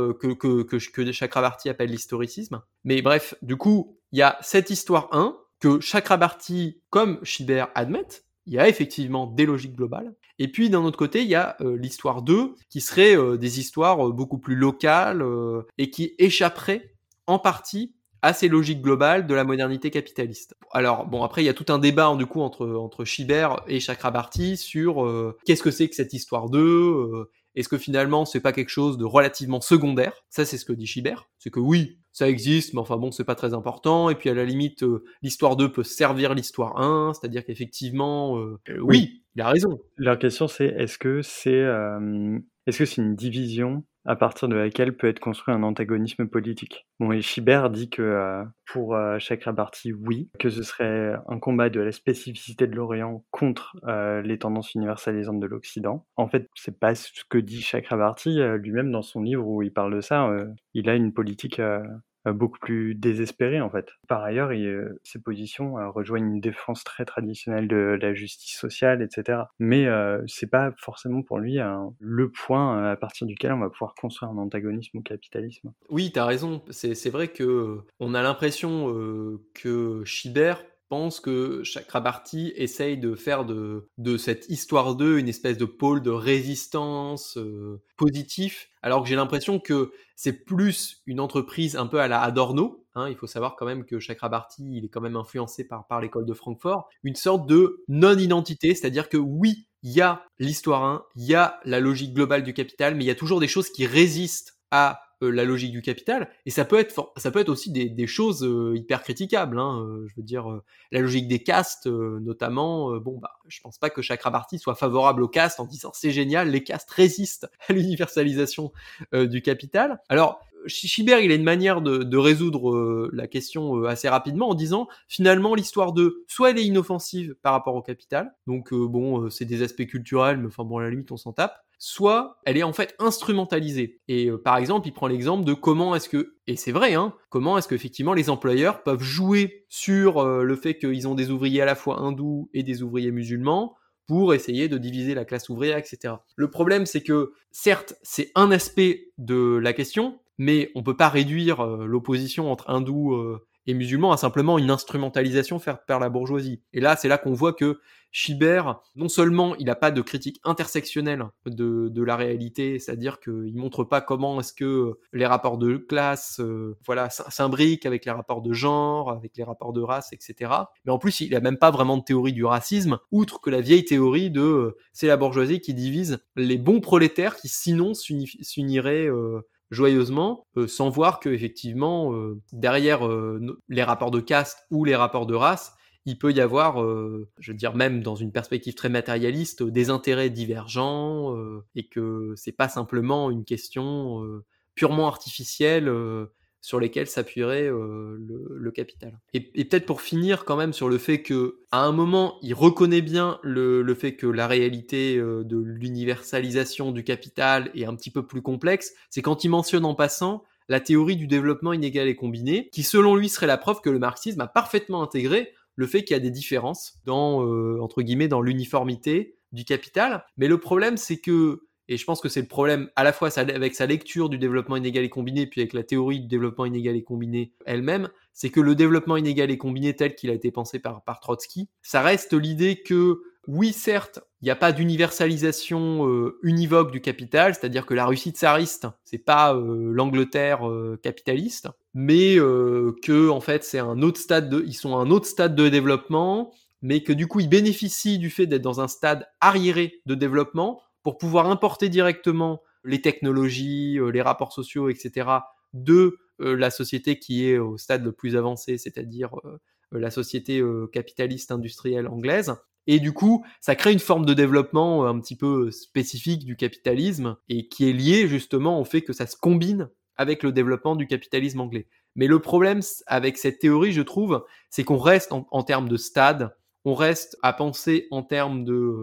que Chakrabarty appelle l'historicisme. Mais bref, du coup, il y a cette histoire 1 que Chakrabarty, comme Schibert, admettent. Il y a effectivement des logiques globales. Et puis, d'un autre côté, il y a l'histoire 2, qui serait des histoires beaucoup plus locales et qui échapperaient en partie à ces logiques globales de la modernité capitaliste. Alors, bon, après, il y a tout un débat, du coup, entre Schibert et Chakrabarty sur qu'est-ce que c'est que cette histoire 2, est-ce que finalement, c'est pas quelque chose de relativement secondaire? Ça, c'est ce que dit Schibert. C'est que oui, ça existe, mais enfin bon, c'est pas très important. Et puis, à la limite, l'histoire 2 peut servir l'histoire 1, c'est-à-dire qu'effectivement, oui, il a raison. La question, c'est est-ce que c'est une division à partir de laquelle peut être construit un antagonisme politique? Bon, et Schibert dit que pour Chakrabarty, oui, que ce serait un combat de la spécificité de l'Orient contre les tendances universalisantes de l'Occident. En fait, c'est pas ce que dit Chakrabarty lui-même dans son livre où il parle de ça. Il a une politique beaucoup plus désespéré en fait. Par ailleurs, ses positions rejoignent une défense très traditionnelle de la justice sociale, etc. Mais c'est pas forcément pour lui le point à partir duquel on va pouvoir construire un antagonisme au capitalisme. Oui, t'as raison. C'est vrai que on a l'impression que Schibert pense que Chakrabarty essaye de faire de cette histoire 2 une espèce de pôle de résistance positif, alors que j'ai l'impression que c'est plus une entreprise un peu à la Adorno. Hein, il faut savoir quand même que Chakrabarty, il est quand même influencé par l'école de Francfort, une sorte de non-identité, c'est-à-dire que oui, il y a l'histoire 1, il y a la logique globale du capital, mais il y a toujours des choses qui résistent à la logique du capital, et ça peut être aussi des choses hyper critiquables, hein, je veux dire la logique des castes notamment, je pense pas que Chakrabarty soit favorable aux castes en disant c'est génial, les castes résistent à l'universalisation du capital. Alors Schibert, il a une manière de résoudre la question assez rapidement en disant finalement l'histoire soit elle est inoffensive par rapport au capital, donc c'est des aspects culturels, mais enfin bon à la limite on s'en tape, soit elle est en fait instrumentalisée. Et par exemple, il prend l'exemple de comment est-ce que, et c'est vrai, comment est-ce que effectivement les employeurs peuvent jouer sur le fait qu'ils ont des ouvriers à la fois hindous et des ouvriers musulmans pour essayer de diviser la classe ouvrière, etc. Le problème, c'est que, certes, c'est un aspect de la question, mais on peut pas réduire l'opposition entre hindous et musulmans à simplement une instrumentalisation faite par la bourgeoisie. Et là, c'est là qu'on voit que Schibert, non seulement il n'a pas de critique intersectionnelle de la réalité, c'est-à-dire qu'il montre pas comment est-ce que les rapports de classe s'imbriquent avec les rapports de genre, avec les rapports de race, etc. Mais en plus, il n'a même pas vraiment de théorie du racisme, outre que la vieille théorie de c'est la bourgeoisie qui divise les bons prolétaires qui sinon s'uniraient joyeusement, sans voir que effectivement derrière les rapports de caste ou les rapports de race, il peut y avoir, je veux dire même dans une perspective très matérialiste, des intérêts divergents et que c'est pas simplement une question purement artificielle sur lesquelles s'appuierait le capital. Et peut-être pour finir quand même sur le fait que à un moment il reconnaît bien le fait que la réalité de l'universalisation du capital est un petit peu plus complexe, c'est quand il mentionne en passant la théorie du développement inégal et combiné, qui selon lui serait la preuve que le marxisme a parfaitement intégré le fait qu'il y a des différences dans, entre guillemets, dans l'uniformité du capital. Mais le problème, c'est que, et je pense que c'est le problème à la fois avec sa lecture du développement inégal et combiné, puis avec la théorie du développement inégal et combiné elle-même, c'est que le développement inégal et combiné tel qu'il a été pensé par Trotsky, ça reste l'idée que, oui, certes, il n'y a pas d'universalisation univoque du capital, c'est-à-dire que la Russie tsariste, c'est pas l'Angleterre capitaliste, mais que en fait c'est un autre stade ils sont à un autre stade de développement, mais que du coup ils bénéficient du fait d'être dans un stade arriéré de développement pour pouvoir importer directement les technologies, les rapports sociaux, etc. de la société qui est au stade le plus avancé, c'est-à-dire la société capitaliste industrielle anglaise. Et du coup, ça crée une forme de développement un petit peu spécifique du capitalisme et qui est lié justement au fait que ça se combine avec le développement du capitalisme anglais. Mais le problème avec cette théorie, je trouve, c'est qu'on reste en termes de stade, on reste à penser en termes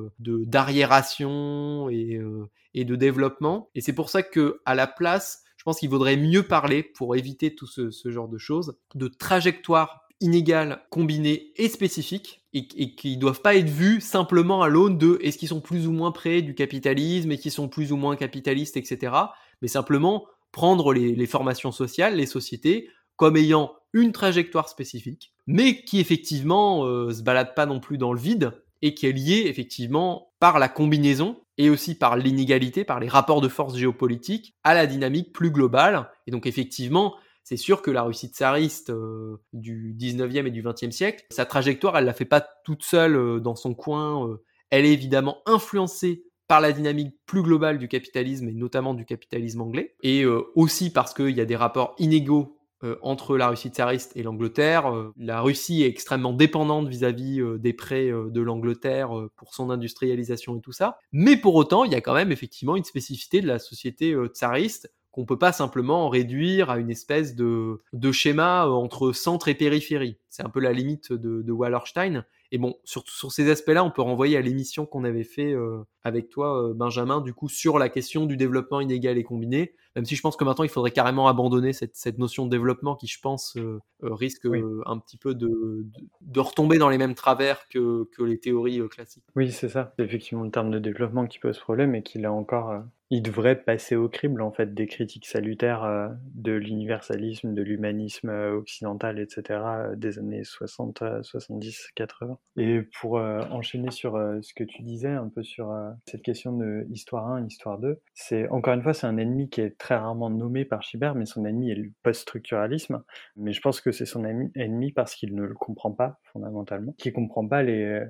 d'arriération et de développement. Et c'est pour ça que à la place, je pense qu'il vaudrait mieux parler, pour éviter tout ce genre de choses, de trajectoire inégales, combinées et spécifiques, et qui ne doivent pas être vues simplement à l'aune de est-ce qu'ils sont plus ou moins près du capitalisme, et qui sont plus ou moins capitalistes, etc. Mais simplement prendre les formations sociales, les sociétés, comme ayant une trajectoire spécifique, mais qui effectivement se balade pas non plus dans le vide, et qui est liée effectivement par la combinaison, et aussi par l'inégalité, par les rapports de force géopolitiques, à la dynamique plus globale. Et donc effectivement, c'est sûr que la Russie tsariste du 19e et du 20e siècle, sa trajectoire, elle la fait pas toute seule dans son coin. Elle est évidemment influencée par la dynamique plus globale du capitalisme, et notamment du capitalisme anglais, et aussi parce qu'il y a des rapports inégaux entre la Russie tsariste et l'Angleterre. La Russie est extrêmement dépendante vis-à-vis des prêts de l'Angleterre pour son industrialisation et tout ça. Mais pour autant, il y a quand même effectivement une spécificité de la société tsariste qu'on peut pas simplement réduire à une espèce de schéma entre centre et périphérie. C'est un peu la limite de Wallerstein. Et bon, sur ces aspects-là, on peut renvoyer à l'émission qu'on avait fait avec toi, Benjamin, du coup, sur la question du développement inégal et combiné, même si je pense que maintenant, il faudrait carrément abandonner cette notion de développement qui, je pense, risque un petit peu de retomber dans les mêmes travers que les théories classiques. Oui, c'est ça. C'est effectivement le terme de développement qui pose problème et qu'il a encore... il devrait passer au crible, en fait, des critiques salutaires de l'universalisme, de l'humanisme occidental, etc., des années 60, 70, 80. Et pour enchaîner sur ce que tu disais, un peu sur cette question de histoire 1, histoire 2, c'est, encore une fois, c'est un ennemi qui est très rarement nommé par Schibert, mais son ennemi est le post-structuralisme. Mais je pense que c'est son ennemi parce qu'il ne le comprend pas, fondamentalement, qu'il comprend pas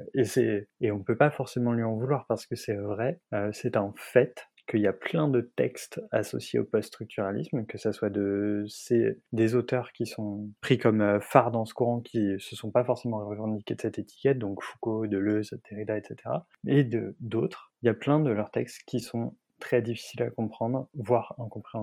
et on peut pas forcément lui en vouloir parce que c'est vrai, c'est un fait qu'il y a plein de textes associés au post-structuralisme, que ça soit des auteurs qui sont pris comme phares dans ce courant, qui se sont pas forcément revendiqués de cette étiquette, donc Foucault, Deleuze, Derrida, etc. Et d'autres, il y a plein de leurs textes qui sont très difficiles à comprendre, voire incompréhensibles.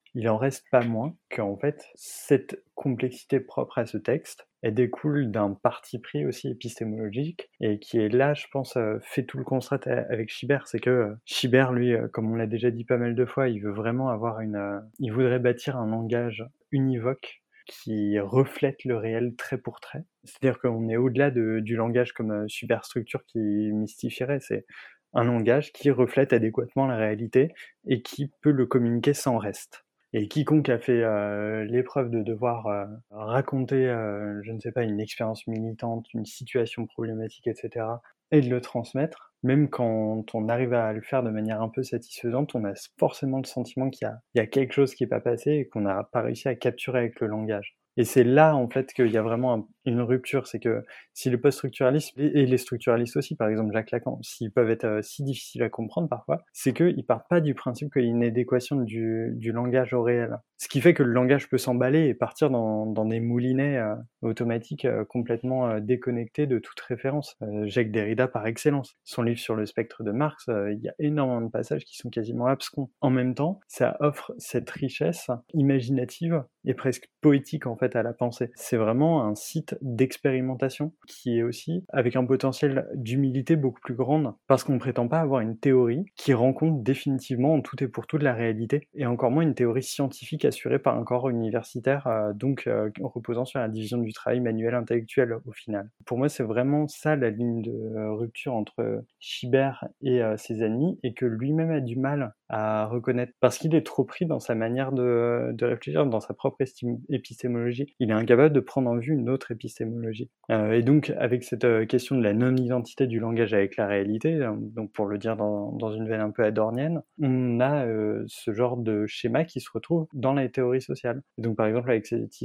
il en reste pas moins qu'en fait, cette complexité propre à ce texte, elle découle d'un parti pris aussi épistémologique et qui est là, je pense, fait tout le contraste avec Schibert. C'est que Schibert, lui, comme on l'a déjà dit pas mal de fois, il veut vraiment avoir il voudrait bâtir un langage univoque qui reflète le réel trait pour trait. C'est-à-dire qu'on est au-delà du langage comme superstructure qui mystifierait. C'est un langage qui reflète adéquatement la réalité et qui peut le communiquer sans reste. Et quiconque a fait l'épreuve de devoir raconter, je ne sais pas, une expérience militante, une situation problématique, etc., et de le transmettre, même quand on arrive à le faire de manière un peu satisfaisante, on a forcément le sentiment qu'il y a quelque chose qui n'est pas passé et qu'on n'a pas réussi à capturer avec le langage. Et c'est là, en fait, qu'il y a vraiment une rupture. C'est que si le post-structuralisme, et les structuralistes aussi, par exemple Jacques Lacan, s'ils peuvent être si difficiles à comprendre parfois, c'est qu'ils partent pas du principe qu'il y a une adéquation du langage au réel. Ce qui fait que le langage peut s'emballer et partir dans des moulinets automatiques complètement déconnectés de toute référence. Jacques Derrida, par excellence. Son livre sur le spectre de Marx, il y a énormément de passages qui sont quasiment abscons. En même temps, ça offre cette richesse imaginative et presque poétique en fait à la pensée. C'est vraiment un site d'expérimentation qui est aussi avec un potentiel d'humilité beaucoup plus grande parce qu'on ne prétend pas avoir une théorie qui rend compte définitivement en tout et pour tout de la réalité et encore moins une théorie scientifique assurée par un corps universitaire donc reposant sur la division du travail manuel intellectuel au final. Pour moi c'est vraiment ça la ligne de rupture entre Schibert et ses ennemis et que lui-même a du mal à reconnaître parce qu'il est trop pris dans sa manière de réfléchir, dans sa propre épistémologie. Il est incapable de prendre en vue une autre épistémologie. Et donc, avec cette question de la non-identité du langage avec la réalité, donc pour le dire dans une veine un peu adornienne, on a ce genre de schéma qui se retrouve dans la théorie sociale. Et donc, par exemple, avec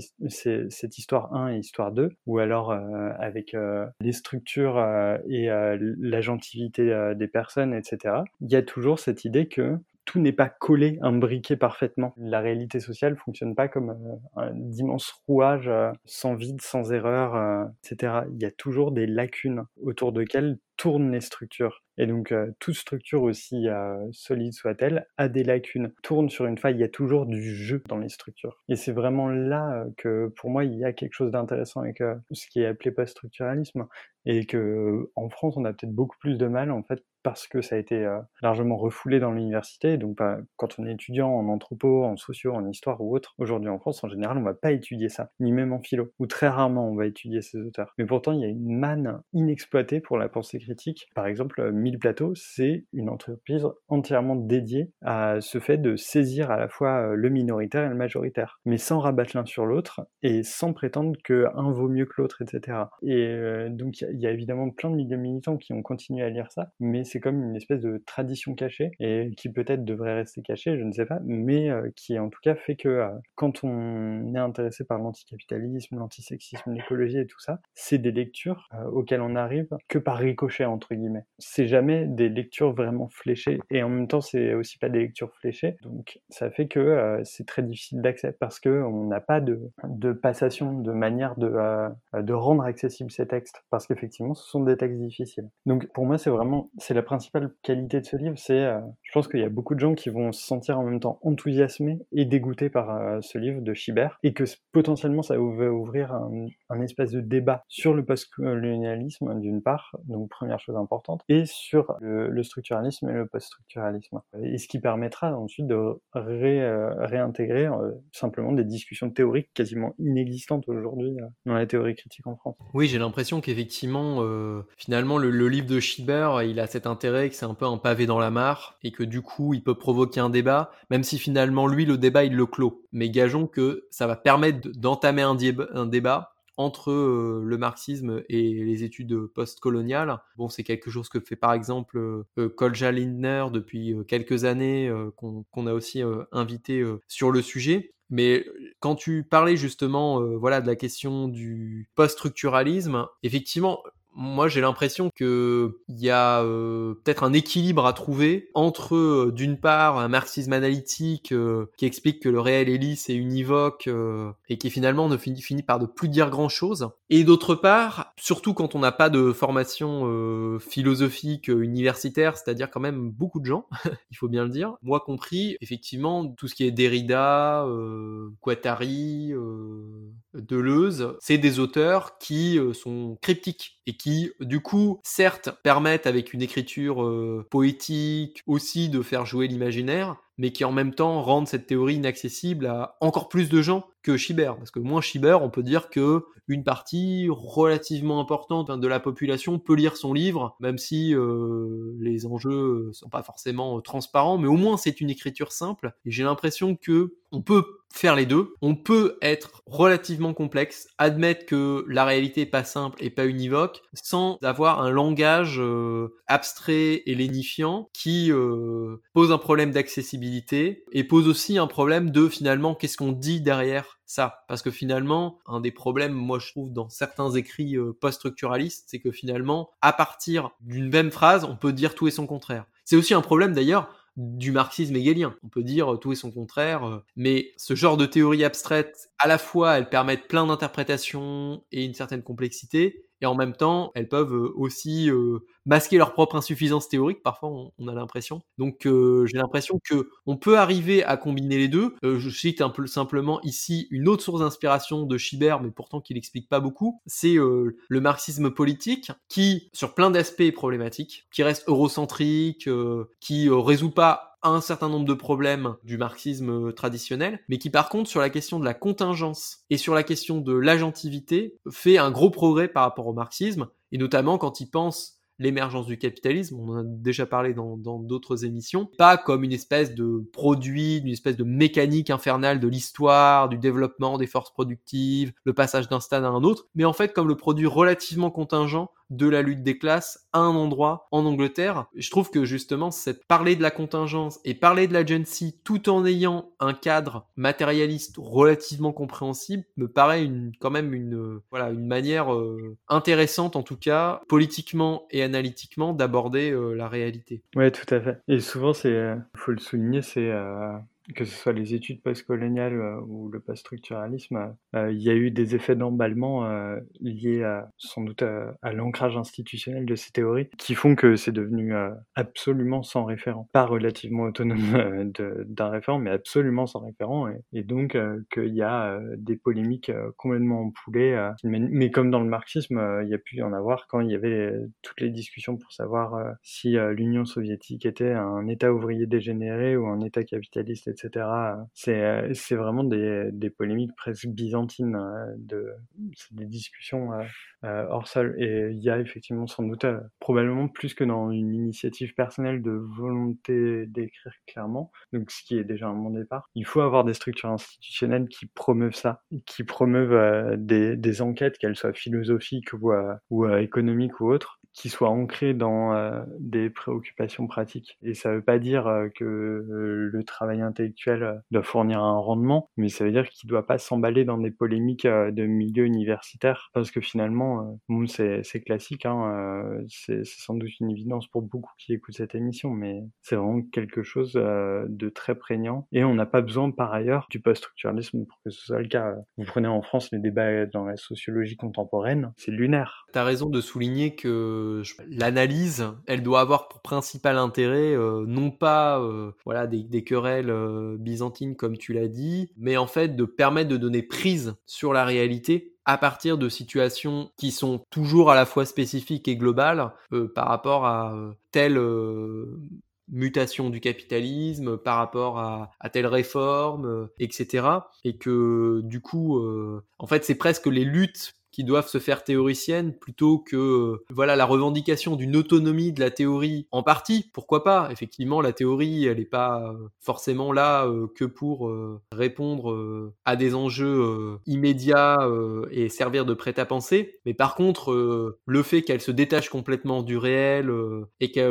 cette histoire 1 et histoire 2, ou alors avec les structures et l'agentivité des personnes, etc., il y a toujours cette idée que tout n'est pas collé, imbriqué parfaitement. La réalité sociale fonctionne pas comme un immense rouage sans vide, sans erreur, etc. Il y a toujours des lacunes autour desquelles tournent les structures. Et donc, toute structure, aussi solide soit-elle, a des lacunes, tourne sur une faille. Il y a toujours du jeu dans les structures. Et c'est vraiment là que, pour moi, il y a quelque chose d'intéressant avec ce qui est appelé post-structuralisme. Et que en France, on a peut-être beaucoup plus de mal, en fait, parce que ça a été largement refoulé dans l'université. Donc, quand on est étudiant en anthropo, en socio, en histoire ou autre, aujourd'hui en France, en général, on va pas étudier ça, ni même en philo, ou très rarement on va étudier ces auteurs. Mais pourtant, il y a une manne inexploitée pour la pensée critique. Par exemple, Mille Plateaux, c'est une entreprise entièrement dédiée à ce fait de saisir à la fois le minoritaire et le majoritaire, mais sans rabattre l'un sur l'autre et sans prétendre qu'un vaut mieux que l'autre, etc. Et donc, il y a évidemment plein de milieux militants qui ont continué à lire ça, mais c'est comme une espèce de tradition cachée et qui peut-être devrait rester cachée, je ne sais pas, mais qui en tout cas fait que quand on est intéressé par l'anticapitalisme, l'antisexisme, l'écologie et tout ça, c'est des lectures auxquelles on arrive que par ricochet entre guillemets. C'est jamais des lectures vraiment fléchées et en même temps c'est aussi pas des lectures fléchées, donc ça fait que c'est très difficile d'accès parce que on n'a pas de passation, de manière de rendre accessibles ces textes parce qu'effectivement ce sont des textes difficiles. Donc pour moi c'est la principale qualité de ce livre, je pense qu'il y a beaucoup de gens qui vont se sentir en même temps enthousiasmés et dégoûtés par ce livre de Schibert et que potentiellement ça va ouvrir un espèce de débat sur le post-colonialisme d'une part, donc première chose importante, et sur le structuralisme et le post-structuralisme. Et ce qui permettra ensuite de réintégrer simplement des discussions théoriques quasiment inexistantes aujourd'hui dans la théorie critique en France. Oui, j'ai l'impression qu'effectivement, finalement, le livre de Schibert, il a cet intérêt que c'est un peu un pavé dans la mare et que du coup, il peut provoquer un débat, même si finalement, lui, le débat, il le clôt. Mais gageons que ça va permettre d'entamer un débat entre le marxisme et les études post-coloniales. Bon, c'est quelque chose que fait par exemple Kolja Lindner depuis quelques années, qu'on a aussi invité sur le sujet. Mais quand tu parlais justement voilà, de la question du post-structuralisme, effectivement, moi j'ai l'impression que il y a peut-être un équilibre à trouver entre d'une part un marxisme analytique qui explique que le réel est lisse et univoque et qui finalement ne finit par ne plus dire grand-chose, et d'autre part, surtout quand on n'a pas de formation philosophique universitaire, c'est-à-dire quand même beaucoup de gens, il faut bien le dire, moi compris, effectivement, tout ce qui est Derrida, Guattari, Deleuze, c'est des auteurs qui sont cryptiques et qui, du coup, certes, permettent avec une écriture poétique aussi de faire jouer l'imaginaire, mais qui en même temps rendent cette théorie inaccessible à encore plus de gens que Schieber. Parce que moins Schieber, on peut dire que une partie relativement importante de la population peut lire son livre, même si les enjeux sont pas forcément transparents, mais au moins c'est une écriture simple. Et j'ai l'impression que on peut faire les deux. On peut être relativement complexe, admettre que la réalité est pas simple et pas univoque, sans avoir un langage abstrait et lénifiant qui pose un problème d'accessibilité et pose aussi un problème de finalement qu'est-ce qu'on dit derrière ça. Parce que finalement, un des problèmes, moi je trouve, dans certains écrits post-structuralistes, c'est que finalement, à partir d'une même phrase, on peut dire tout et son contraire. C'est aussi un problème d'ailleurs du marxisme hegelien. On peut dire tout et son contraire, mais ce genre de théorie abstraite, à la fois, elles permettent plein d'interprétations et une certaine complexité, et en même temps, elles peuvent aussi masquer leur propre insuffisance théorique, parfois on a l'impression. Donc j'ai l'impression que on peut arriver à combiner les deux. Je cite un peu simplement ici une autre source d'inspiration de Schieber, mais pourtant qu'il explique pas beaucoup, c'est le marxisme politique, qui, sur plein d'aspects, est problématique, qui reste eurocentrique, qui résout pas un certain nombre de problèmes du marxisme traditionnel, mais qui par contre sur la question de la contingence et sur la question de l'agentivité fait un gros progrès par rapport au marxisme, et notamment quand il pense l'émergence du capitalisme, on en a déjà parlé dans d'autres émissions, pas comme une espèce de produit, une espèce de mécanique infernale de l'histoire, du développement des forces productives, le passage d'un stade à un autre, mais en fait comme le produit relativement contingent de la lutte des classes à un endroit en Angleterre. Je trouve que justement, parler de la contingence et parler de l'agency tout en ayant un cadre matérialiste relativement compréhensible me paraît quand même une manière intéressante, en tout cas, politiquement et analytiquement, d'aborder la réalité. Ouais, tout à fait. Et souvent, faut le souligner, que ce soit les études postcoloniales ou le post-structuralisme, il y a eu des effets d'emballement liés sans doute à l'ancrage institutionnel de ces théories qui font que c'est devenu absolument sans référent. Pas relativement autonome d'un référent, mais absolument sans référent. Et donc qu'il y a des polémiques complètement empoulées. Mais comme dans le marxisme, il y a pu y en avoir quand il y avait toutes les discussions pour savoir si l'Union soviétique était un État ouvrier dégénéré ou un État capitaliste, etc. C'est vraiment des polémiques presque byzantines, c'est des discussions hors sol. Et il y a effectivement sans doute, probablement plus que dans une initiative personnelle de volonté d'écrire clairement, donc ce qui est déjà un bon départ, il faut avoir des structures institutionnelles qui promeuvent ça, qui promeuvent des enquêtes, qu'elles soient philosophiques ou économiques ou autres, qui soient ancrées dans des préoccupations pratiques. Et ça veut pas dire que le travail intellectuel doit fournir un rendement, mais ça veut dire qu'il doit pas s'emballer dans des polémiques de milieu universitaire, parce que finalement, c'est classique, c'est sans doute une évidence pour beaucoup qui écoutent cette émission, mais c'est vraiment quelque chose de très prégnant, et on n'a pas besoin par ailleurs du post-structuralisme pour que ce soit le cas. Vous prenez en France les débats dans la sociologie contemporaine, c'est lunaire. T'as raison de souligner que l'analyse, elle doit avoir pour principal intérêt non pas des querelles byzantines comme tu l'as dit, mais en fait de permettre de donner prise sur la réalité à partir de situations qui sont toujours à la fois spécifiques et globales par rapport à telle mutation du capitalisme, par rapport à telle réforme, etc. Et que du coup, en fait, c'est presque les luttes qui doivent se faire théoriciennes plutôt que la revendication d'une autonomie de la théorie en partie. Pourquoi pas ? Effectivement, la théorie, elle n'est pas forcément là que pour répondre à des enjeux immédiats et servir de prêt-à-penser. Mais par contre, le fait qu'elle se détache complètement du réel et qu'elle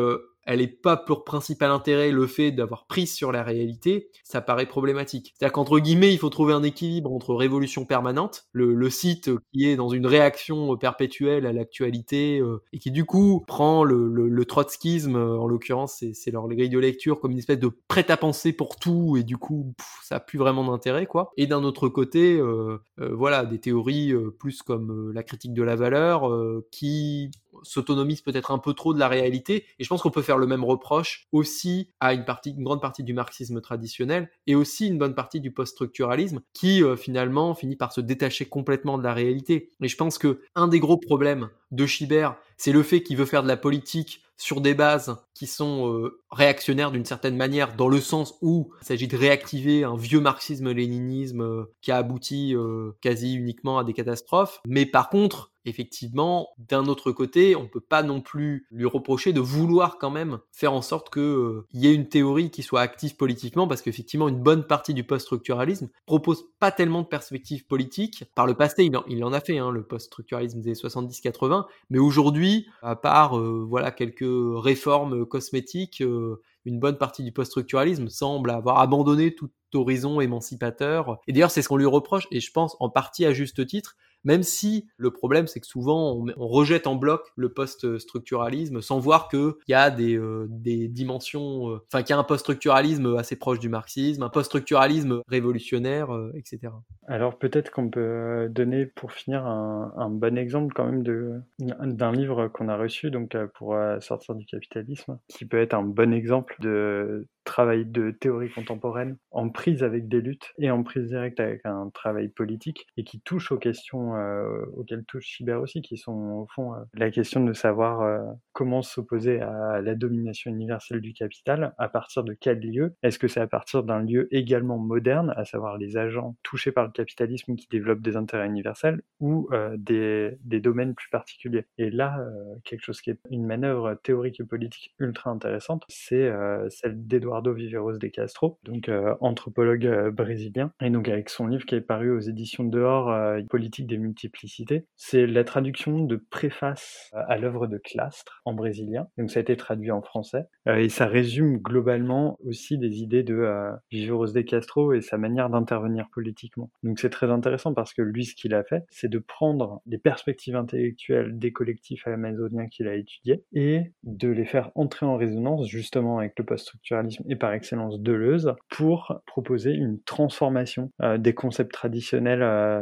elle est pas pour principal intérêt le fait d'avoir prise sur la réalité, ça paraît problématique. C'est-à-dire qu'entre guillemets, il faut trouver un équilibre entre révolution permanente, le site qui est dans une réaction perpétuelle à l'actualité et qui du coup prend le trotskisme, en l'occurrence c'est leur grille de lecture, comme une espèce de prêt-à-penser pour tout, et du coup ça a plus vraiment d'intérêt, quoi. Et d'un autre côté, voilà, des théories plus comme la critique de la valeur qui s'autonomise peut-être un peu trop de la réalité, et je pense qu'on peut faire le même reproche aussi à une grande partie du marxisme traditionnel, et aussi une bonne partie du post-structuralisme, qui finalement finit par se détacher complètement de la réalité. Et je pense que un des gros problèmes de Schibert, c'est le fait qu'il veut faire de la politique sur des bases qui sont réactionnaires d'une certaine manière, dans le sens où il s'agit de réactiver un vieux marxisme-léninisme qui a abouti quasi uniquement à des catastrophes. Mais par contre, effectivement, d'un autre côté, on peut pas non plus lui reprocher de vouloir quand même faire en sorte que y ait une théorie qui soit active politiquement, parce qu'effectivement, une bonne partie du post-structuralisme propose pas tellement de perspectives politiques. Par le passé, il en a fait, hein, le post-structuralisme des 70-80, mais aujourd'hui, à part voilà, quelques réformes cosmétiques, une bonne partie du post-structuralisme semble avoir abandonné tout horizon émancipateur. Et d'ailleurs, c'est ce qu'on lui reproche, et je pense en partie à juste titre, même si le problème, c'est que souvent, on rejette en bloc le post-structuralisme sans voir qu'il y a des dimensions, qu'il y a un post-structuralisme assez proche du marxisme, un post-structuralisme révolutionnaire, etc. Alors peut-être qu'on peut donner pour finir un bon exemple quand même d'un livre qu'on a reçu donc pour sortir du capitalisme, qui peut être un bon exemple de travail de théorie contemporaine en prise avec des luttes et en prise directe avec un travail politique, et qui touche aux questions auxquelles touche Schibert aussi, qui sont au fond la question de savoir comment s'opposer à la domination universelle du capital, à partir de quel lieu. Est-ce que c'est à partir d'un lieu également moderne, à savoir les agents touchés par le capitalisme qui développent des intérêts universels, ou des domaines plus particuliers. Et là, quelque chose qui est une manœuvre théorique et politique ultra intéressante, c'est celle d'Eduardo Viveiros de Castro, donc anthropologue brésilien, et donc avec son livre qui est paru aux éditions Dehors, Politique des multiplicités. C'est la traduction de préface à l'œuvre de Clastres en brésilien, donc ça a été traduit en français, et ça résume globalement aussi des idées de Viveiros de Castro et sa manière d'intervenir politiquement. Donc c'est très intéressant parce que lui, ce qu'il a fait, c'est de prendre les perspectives intellectuelles des collectifs amazoniens qu'il a étudiés et de les faire entrer en résonance justement avec le post-structuralisme et par excellence Deleuze, pour proposer une transformation des concepts traditionnels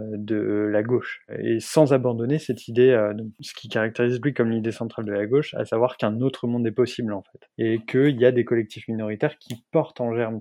de la gauche, et sans abandonner cette idée, ce qui caractérise lui comme l'idée centrale de la gauche, à savoir qu'un autre monde est possible en fait, et qu'il y a des collectifs minoritaires qui portent en germe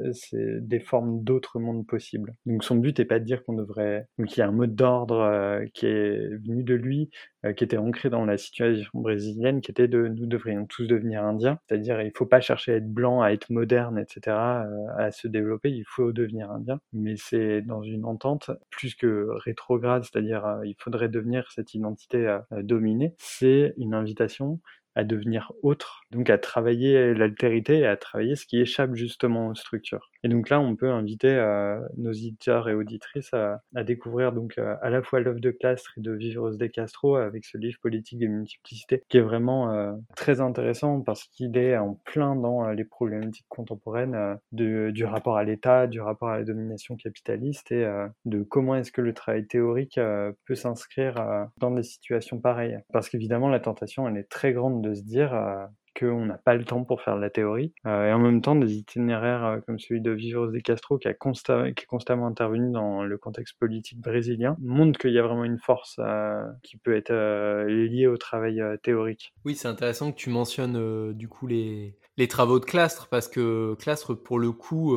des formes d'autres mondes possibles. Donc son but n'est pas de dire qu'on devrait... Donc il y a un mode d'ordre qui est venu de lui, qui était ancré dans la situation brésilienne, qui était de nous devrions tous devenir indiens, c'est-à-dire il faut pas chercher à être blanc, à être moderne, etc., à se développer, il faut devenir indien, mais c'est dans une entente plus que rétrograde, c'est-à-dire il faudrait devenir cette identité dominée, c'est une invitation à devenir autre, donc à travailler l'altérité et à travailler ce qui échappe justement aux structures. Et donc là, on peut inviter nos auditeurs et auditrices à découvrir donc à la fois l'œuvre de Clastres et de Viveiros de Castro avec ce livre Politique des multiplicités, qui est vraiment très intéressant parce qu'il est en plein dans les problématiques contemporaines du rapport à l'État, du rapport à la domination capitaliste, et de comment est-ce que le travail théorique peut s'inscrire dans des situations pareilles. Parce qu'évidemment, la tentation, elle est très grande de se dire qu'on n'a pas le temps pour faire de la théorie, et en même temps des itinéraires comme celui de Viveiros de Castro qui est constamment intervenu dans le contexte politique brésilien montrent qu'il y a vraiment une force qui peut être liée au travail théorique. Oui, c'est intéressant que tu mentionnes du coup les travaux de Clastres, parce que Clastres, pour le coup,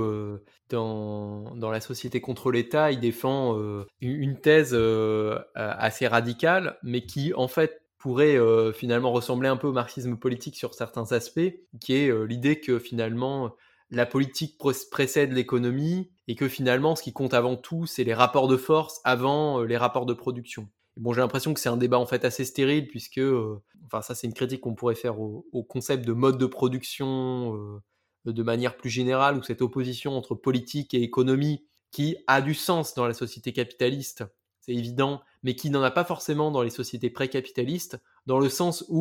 dans la société contre l'État, il défend une thèse assez radicale, mais qui en fait pourrait finalement ressembler un peu au marxisme politique sur certains aspects, qui est l'idée que finalement la politique précède l'économie, et que finalement ce qui compte avant tout, c'est les rapports de force avant les rapports de production. Et bon, j'ai l'impression que c'est un débat en fait assez stérile, puisque ça c'est une critique qu'on pourrait faire au concept de mode de production de manière plus générale, ou cette opposition entre politique et économie qui a du sens dans la société capitaliste, c'est évident, mais qui n'en a pas forcément dans les sociétés pré-capitalistes, dans le sens où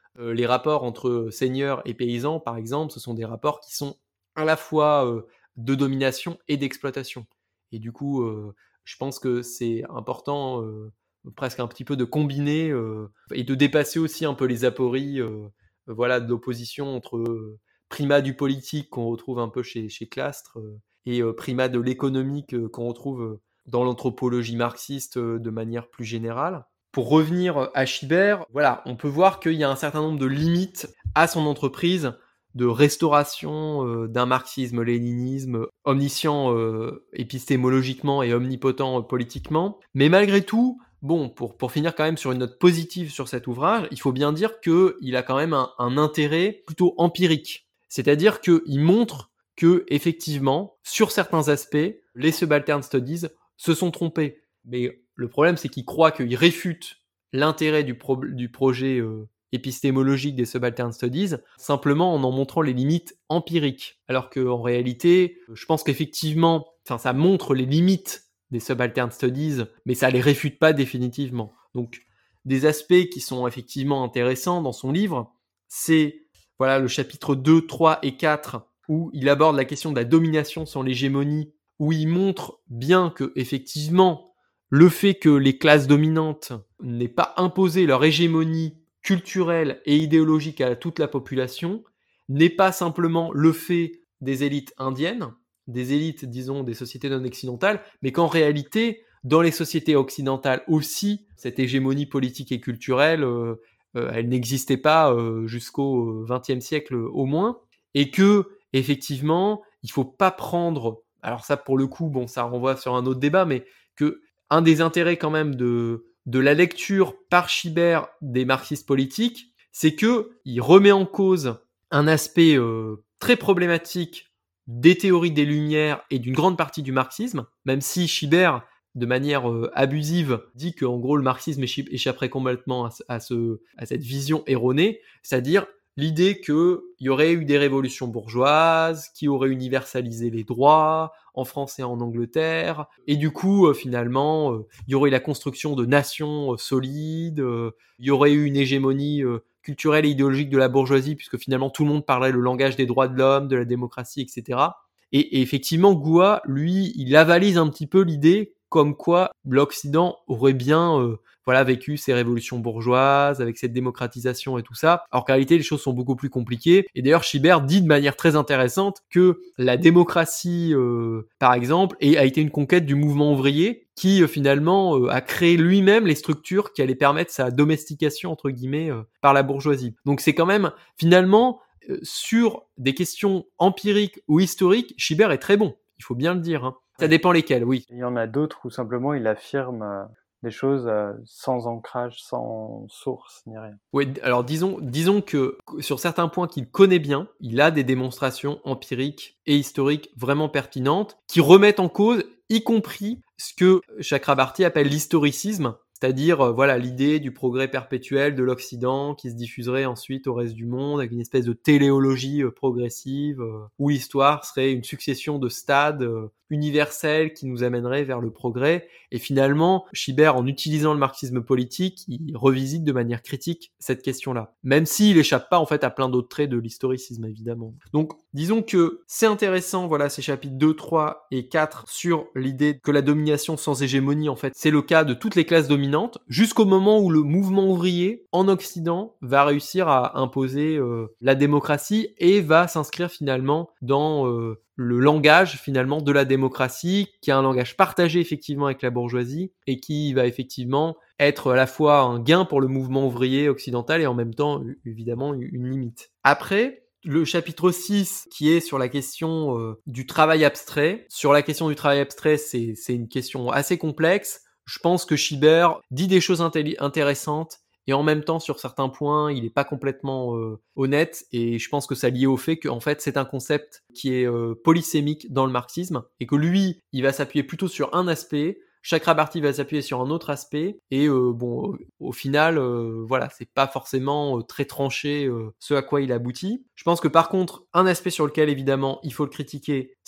Les rapports entre seigneurs et paysans, par exemple, ce sont des rapports qui sont à la fois de domination et d'exploitation. Et du coup, je pense que c'est important presque un petit peu de combiner et de dépasser aussi un peu les apories voilà, de l'opposition entre primat du politique qu'on retrouve un peu chez Clastres et primat de l'économique qu'on retrouve dans l'anthropologie marxiste de manière plus générale. Pour revenir à Schibert, voilà, on peut voir qu'il y a un certain nombre de limites à son entreprise de restauration d'un marxisme-léninisme omniscient épistémologiquement et omnipotent politiquement. Mais malgré tout, bon, pour finir quand même sur une note positive sur cet ouvrage, il faut bien dire qu'il a quand même un intérêt plutôt empirique. C'est-à-dire qu'il montre que, effectivement, sur certains aspects, les subaltern studies se sont trompés. Mais le problème, c'est qu'il croit qu'il réfute l'intérêt du projet épistémologique des subaltern studies simplement en montrant les limites empiriques. Alors qu'en réalité, je pense qu'effectivement, ça montre les limites des subaltern studies, mais ça les réfute pas définitivement. Donc, des aspects qui sont effectivement intéressants dans son livre, c'est voilà, le chapitre 2, 3 et 4, où il aborde la question de la domination sur l'hégémonie, où il montre bien que, effectivement, le fait que les classes dominantes n'aient pas imposé leur hégémonie culturelle et idéologique à toute la population n'est pas simplement le fait des élites indiennes, des élites, disons, des sociétés non occidentales, mais qu'en réalité, dans les sociétés occidentales aussi, cette hégémonie politique et culturelle, elle n'existait pas jusqu'au XXe siècle au moins, et que, effectivement, il faut pas prendre, alors ça pour le coup, bon, ça renvoie sur un autre débat, mais que un des intérêts quand même de la lecture par Schibert des marxistes politiques, c'est qu'il remet en cause un aspect très problématique des théories des Lumières et d'une grande partie du marxisme, même si Schibert, de manière abusive, dit qu'en gros le marxisme échapperait complètement à cette vision erronée, c'est-à-dire l'idée qu'il y aurait eu des révolutions bourgeoises, qui auraient universalisé les droits en France et en Angleterre, et du coup, finalement, il y aurait eu la construction de nations solides, il y aurait eu une hégémonie culturelle et idéologique de la bourgeoisie, puisque finalement tout le monde parlait le langage des droits de l'homme, de la démocratie, etc. Et effectivement, Goua, lui, il avalise un petit peu l'idée comme quoi l'Occident aurait bien voilà, vécu ces révolutions bourgeoises, avec cette démocratisation et tout ça, alors qu'en réalité, les choses sont beaucoup plus compliquées. Et d'ailleurs, Schibert dit de manière très intéressante que la démocratie, par exemple, a été une conquête du mouvement ouvrier, qui finalement a créé lui-même les structures qui allaient permettre sa domestication, entre guillemets, par la bourgeoisie. Donc c'est quand même, finalement, sur des questions empiriques ou historiques, Schibert est très bon, il faut bien le dire, hein. Ça dépend lesquelles, oui. Il y en a d'autres où simplement il affirme des choses sans ancrage, sans source, ni rien. Oui, alors disons que sur certains points qu'il connaît bien, il a des démonstrations empiriques et historiques vraiment pertinentes qui remettent en cause, y compris ce que Chakrabarty appelle l'historicisme, c'est-à-dire voilà, l'idée du progrès perpétuel de l'Occident qui se diffuserait ensuite au reste du monde avec une espèce de téléologie progressive où l'histoire serait une succession de stades universels qui nous amènerait vers le progrès. Et finalement, Schibert, en utilisant le marxisme politique, il revisite de manière critique cette question-là, même s'il échappe pas en fait à plein d'autres traits de l'historicisme, évidemment. Donc, disons que c'est intéressant, voilà, ces chapitres 2, 3 et 4 sur l'idée que la domination sans hégémonie, en fait, c'est le cas de toutes les classes dominantes, jusqu'au moment où le mouvement ouvrier en Occident va réussir à imposer la démocratie et va s'inscrire finalement dans le langage finalement de la démocratie, qui est un langage partagé effectivement avec la bourgeoisie et qui va effectivement être à la fois un gain pour le mouvement ouvrier occidental et en même temps évidemment une limite. Après, le chapitre 6 qui est sur la question du travail abstrait. Sur la question du travail abstrait, c'est une question assez complexe. Je pense que Schibert dit des choses intéressantes et en même temps, sur certains points, il n'est pas complètement honnête, et je pense que ça lié au fait qu'en fait, c'est un concept qui est polysémique dans le marxisme, et que lui, il va s'appuyer plutôt sur un aspect, Chakrabarty va s'appuyer sur un autre aspect, et bon, au final, voilà, c'est pas forcément très tranché ce à quoi il aboutit. Je pense que par contre, un aspect sur lequel, évidemment, il faut le critiquer,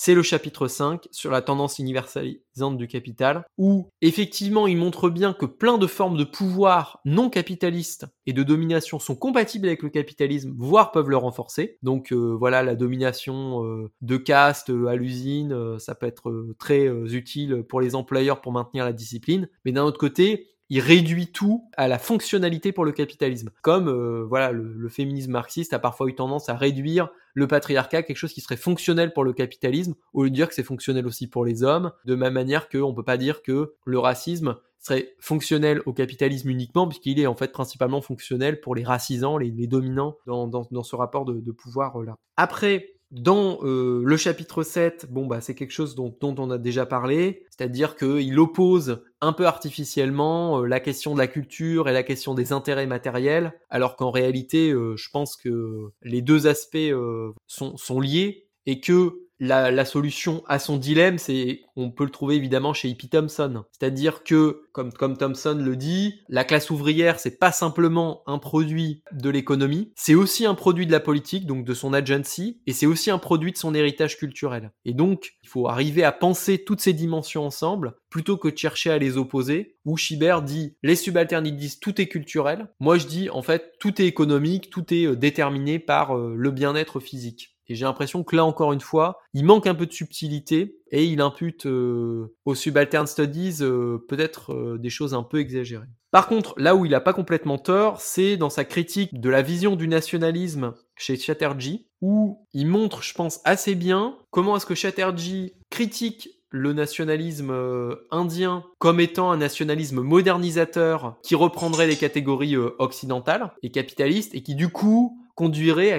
c'est le chapitre 5 sur la tendance universalisante du capital, où effectivement il montre bien que plein de formes de pouvoir non capitalistes et de domination sont compatibles avec le capitalisme, voire peuvent le renforcer. Donc voilà, la domination de caste à l'usine, ça peut être très utile pour les employeurs pour maintenir la discipline, mais d'un autre côté, il réduit tout à la fonctionnalité pour le capitalisme. Comme voilà, le féminisme marxiste a parfois eu tendance à réduire le patriarcat à quelque chose qui serait fonctionnel pour le capitalisme, au lieu de dire que c'est fonctionnel aussi pour les hommes, de même manière qu'on ne peut pas dire que le racisme serait fonctionnel au capitalisme uniquement, puisqu'il est en fait principalement fonctionnel pour les racisants, les dominants dans ce rapport de pouvoir-là. Après, dans le chapitre 7, c'est quelque chose dont on a déjà parlé, c'est-à-dire qu'il oppose un peu artificiellement la question de la culture et la question des intérêts matériels, alors qu'en réalité, je pense que les deux aspects sont liés et que la solution à son dilemme, on peut le trouver évidemment chez E.P. Thompson. C'est-à-dire que, comme Thompson le dit, la classe ouvrière, c'est pas simplement un produit de l'économie, c'est aussi un produit de la politique, donc de son agency, et c'est aussi un produit de son héritage culturel. Et donc, il faut arriver à penser toutes ces dimensions ensemble, plutôt que de chercher à les opposer, où Schibert dit, les subalternes ils disent tout est culturel, moi je dis en fait tout est économique, tout est déterminé par le bien-être physique. Et j'ai l'impression que là, encore une fois, il manque un peu de subtilité et il impute aux subaltern studies peut-être des choses un peu exagérées. Par contre, là où il n'a pas complètement tort, c'est dans sa critique de la vision du nationalisme chez Chatterjee, où il montre, je pense, assez bien comment est-ce que Chatterjee critique le nationalisme indien comme étant un nationalisme modernisateur qui reprendrait les catégories occidentales et capitalistes et qui du coup conduirait à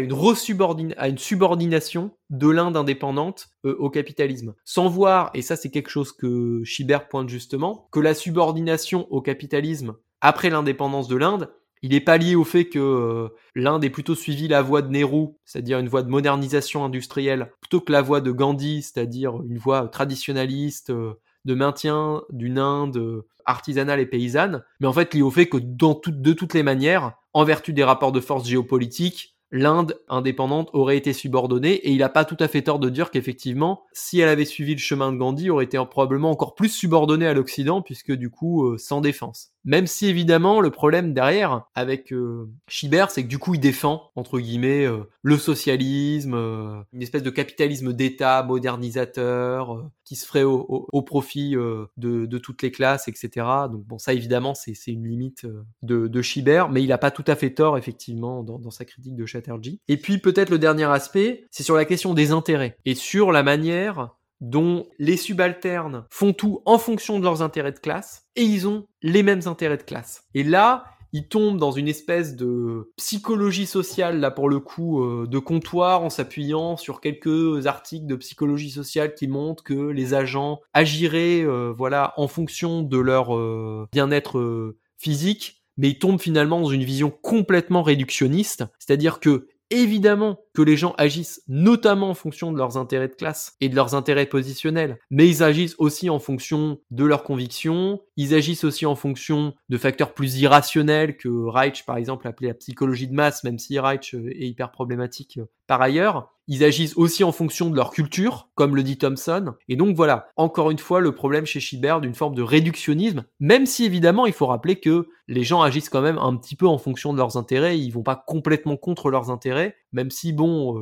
une subordination de l'Inde indépendante au capitalisme. Sans voir, et ça c'est quelque chose que Schibert pointe justement, que la subordination au capitalisme après l'indépendance de l'Inde, il n'est pas lié au fait que l'Inde ait plutôt suivi la voie de Nehru, c'est-à-dire une voie de modernisation industrielle, plutôt que la voie de Gandhi, c'est-à-dire une voie traditionnaliste de maintien d'une Inde artisanale et paysanne, mais en fait lié au fait que de toutes les manières, en vertu des rapports de force géopolitiques, l'Inde indépendante aurait été subordonnée, et il n'a pas tout à fait tort de dire qu'effectivement, si elle avait suivi le chemin de Gandhi, aurait été probablement encore plus subordonnée à l'Occident, puisque du coup, sans défense. Même si évidemment, le problème derrière, avec Schibert, c'est que du coup, il défend, entre guillemets, le socialisme, une espèce de capitalisme d'État modernisateur, qui se ferait au profit de toutes les classes, etc. Donc bon, ça évidemment, c'est une limite de Schibert, mais il n'a pas tout à fait tort, effectivement, dans sa critique de Chatterjee. Et puis peut-être le dernier aspect, c'est sur la question des intérêts, et sur la manière dont les subalternes font tout en fonction de leurs intérêts de classe, et ils ont les mêmes intérêts de classe. Et là, ils tombent dans une espèce de psychologie sociale, là pour le coup, de comptoir, en s'appuyant sur quelques articles de psychologie sociale qui montrent que les agents agiraient en fonction de leur bien-être physique, mais ils tombent finalement dans une vision complètement réductionniste, c'est-à-dire que évidemment que les gens agissent notamment en fonction de leurs intérêts de classe et de leurs intérêts positionnels, mais ils agissent aussi en fonction de leurs convictions, ils agissent aussi en fonction de facteurs plus irrationnels que Reich, par exemple, appelait la psychologie de masse, même si Reich est hyper problématique par ailleurs. Ils agissent aussi en fonction de leur culture, comme le dit Thompson. Et donc voilà, encore une fois, le problème chez Schibert d'une forme de réductionnisme, même si évidemment il faut rappeler que les gens agissent quand même un petit peu en fonction de leurs intérêts, ils vont pas complètement contre leurs intérêts, même si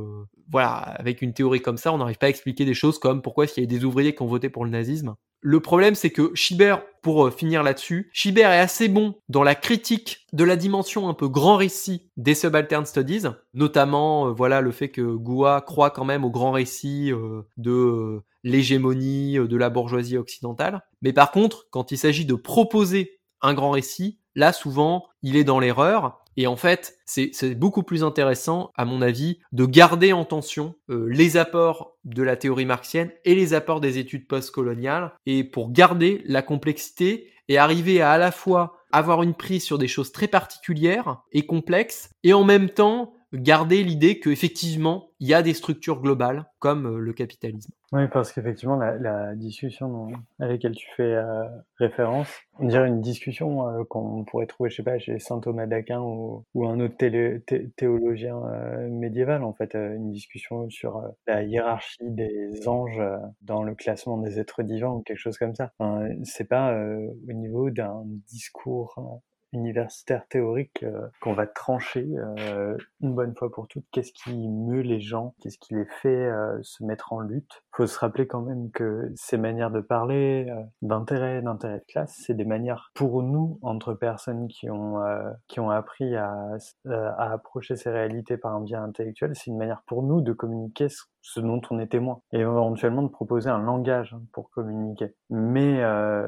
avec une théorie comme ça, on n'arrive pas à expliquer des choses comme pourquoi est-ce qu'il y a des ouvriers qui ont voté pour le nazisme. Le problème, c'est que Schibert, pour finir là-dessus, Schibert est assez bon dans la critique de la dimension un peu grand récit des subaltern studies, notamment le fait que Goua croit quand même au grand récit de l'hégémonie de la bourgeoisie occidentale. Mais par contre, quand il s'agit de proposer un grand récit, là souvent, il est dans l'erreur. Et en fait, c'est beaucoup plus intéressant, à mon avis, de garder en tension les apports de la théorie marxienne et les apports des études postcoloniales, et pour garder la complexité et arriver à la fois avoir une prise sur des choses très particulières et complexes, et en même temps garder l'idée qu'effectivement, il y a des structures globales comme le capitalisme. Oui, parce qu'effectivement, la discussion à laquelle tu fais référence, on dirait une discussion qu'on pourrait trouver, je sais pas, chez saint Thomas d'Aquin ou un autre théologien médiéval, en fait, une discussion sur la hiérarchie des anges dans le classement des êtres divins ou quelque chose comme ça. Enfin, c'est pas au niveau d'un discours universitaire théorique qu'on va trancher une bonne fois pour toutes qu'est-ce qui meut les gens, qu'est-ce qui les fait se mettre en lutte. Faut se rappeler quand même que ces manières de parler, d'intérêt de classe, c'est des manières pour nous, entre personnes qui ont appris à approcher ces réalités par un biais intellectuel, c'est une manière pour nous de communiquer ce dont on est témoin, et éventuellement de proposer un langage pour communiquer. Mais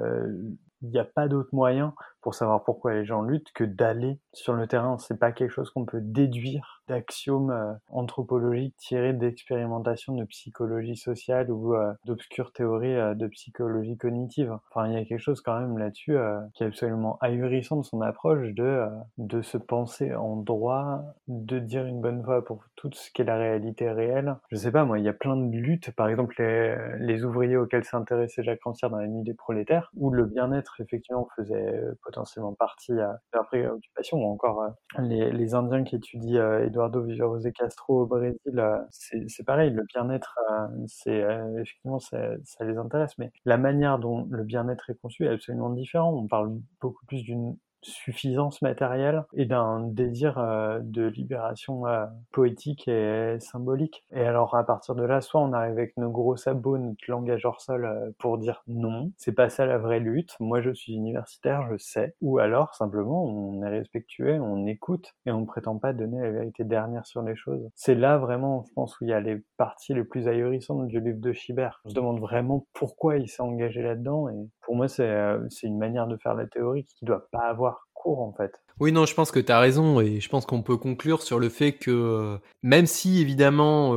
il n'y a pas d'autre moyen pour savoir pourquoi les gens luttent que d'aller sur le terrain. C'est pas quelque chose qu'on peut déduire d'axiomes anthropologiques tirés d'expérimentations de psychologie sociale ou d'obscures théories de psychologie cognitive. Enfin, il y a quelque chose quand même là-dessus qui est absolument ahurissant de son approche de se penser en droit, de dire une bonne fois pour toutes ce qu'est la réalité réelle. Je sais pas, moi, il y a plein de luttes, par exemple les ouvriers auxquels s'intéressait Jacques Rancière dans La Nuit des prolétaires, où le bien-être, effectivement, faisait potentiellement partie de leur préoccupation, ou encore les Indiens qui étudient Eduardo Viveros de Castro au Brésil, c'est pareil, le bien-être, effectivement, ça les intéresse, mais la manière dont le bien-être est conçu est absolument différente. On parle beaucoup plus d'une suffisance matérielle et d'un désir de libération poétique et symbolique. Et alors à partir de là, soit on arrive avec nos gros sabots, notre langage hors sol pour dire non, c'est pas ça la vraie lutte, moi je suis universitaire, je sais, ou alors simplement on est respectueux, on écoute et on ne prétend pas donner la vérité dernière sur les choses. C'est là vraiment, je pense, où il y a les parties les plus ahurissantes du livre de Schibert. On se demande vraiment pourquoi il s'est engagé là-dedans, et pour moi c'est une manière de faire la théorie qui doit pas avoir cours, en fait. Oui, non, je pense que tu as raison, et je pense qu'on peut conclure sur le fait que même si évidemment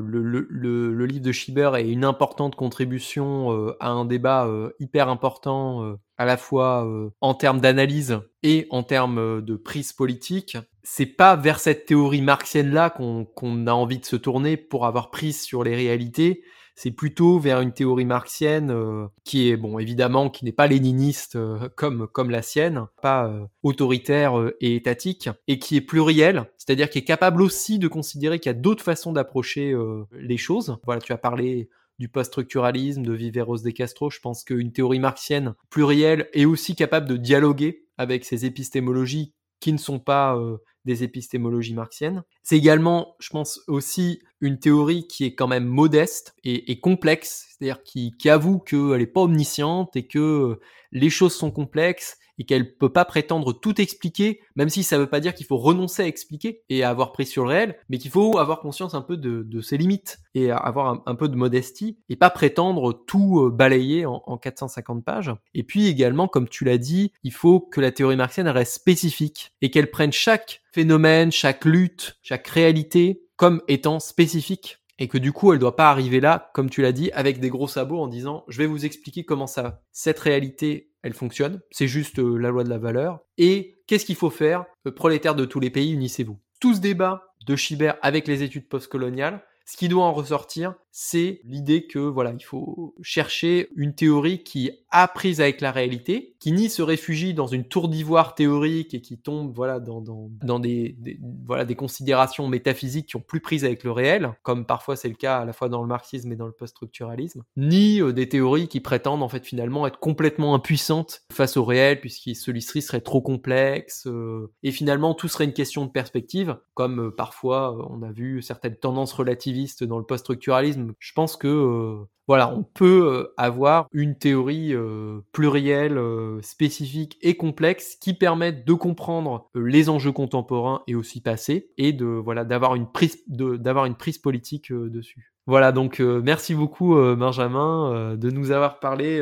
le livre de Schibert est une importante contribution à un débat hyper important à la fois en termes d'analyse et en termes de prise politique, c'est pas vers cette théorie marxienne-là qu'on a envie de se tourner pour avoir prise sur les réalités. C'est plutôt vers une théorie marxienne qui est, bon, évidemment, qui n'est pas léniniste comme la sienne, pas autoritaire et étatique, et qui est plurielle, c'est-à-dire qui est capable aussi de considérer qu'il y a d'autres façons d'approcher les choses. Voilà, tu as parlé du post-structuralisme, de Viveros de Castro. Je pense qu'une théorie marxienne plurielle est aussi capable de dialoguer avec ces épistémologies qui ne sont pas des épistémologies marxiennes. C'est également, je pense, aussi une théorie qui est quand même modeste et complexe, c'est-à-dire qui avoue qu'elle n'est pas omnisciente et que les choses sont complexes et qu'elle ne peut pas prétendre tout expliquer, même si ça ne veut pas dire qu'il faut renoncer à expliquer et à avoir prise sur le réel, mais qu'il faut avoir conscience un peu de ses limites et avoir un peu de modestie et pas prétendre tout balayer en 450 pages. Et puis également, comme tu l'as dit, il faut que la théorie marxienne reste spécifique et qu'elle prenne chaque phénomène, chaque lutte, chaque réalité comme étant spécifique. Et que du coup, elle doit pas arriver là, comme tu l'as dit, avec des gros sabots en disant « je vais vous expliquer comment cette réalité, elle fonctionne, c'est juste la loi de la valeur, et qu'est-ce qu'il faut faire, prolétaires de tous les pays, unissez-vous ». Tout ce débat de Schibert avec les études postcoloniales, ce qui doit en ressortir, c'est l'idée que voilà, il faut chercher une théorie qui a prise avec la réalité, qui ni se réfugie dans une tour d'ivoire théorique et qui tombe voilà dans des considérations métaphysiques qui ont plus prise avec le réel, comme parfois c'est le cas à la fois dans le marxisme et dans le post-structuralisme, ni des théories qui prétendent en fait finalement être complètement impuissantes face au réel puisque celui-ci serait trop complexe et finalement tout serait une question de perspective, comme parfois on a vu certaines tendances relativistes dans le post-structuralisme. Je pense que voilà, on peut avoir une théorie plurielle, spécifique et complexe qui permette de comprendre les enjeux contemporains et aussi passés et d'avoir une prise politique dessus. Voilà, donc merci beaucoup Benjamin de nous avoir parlé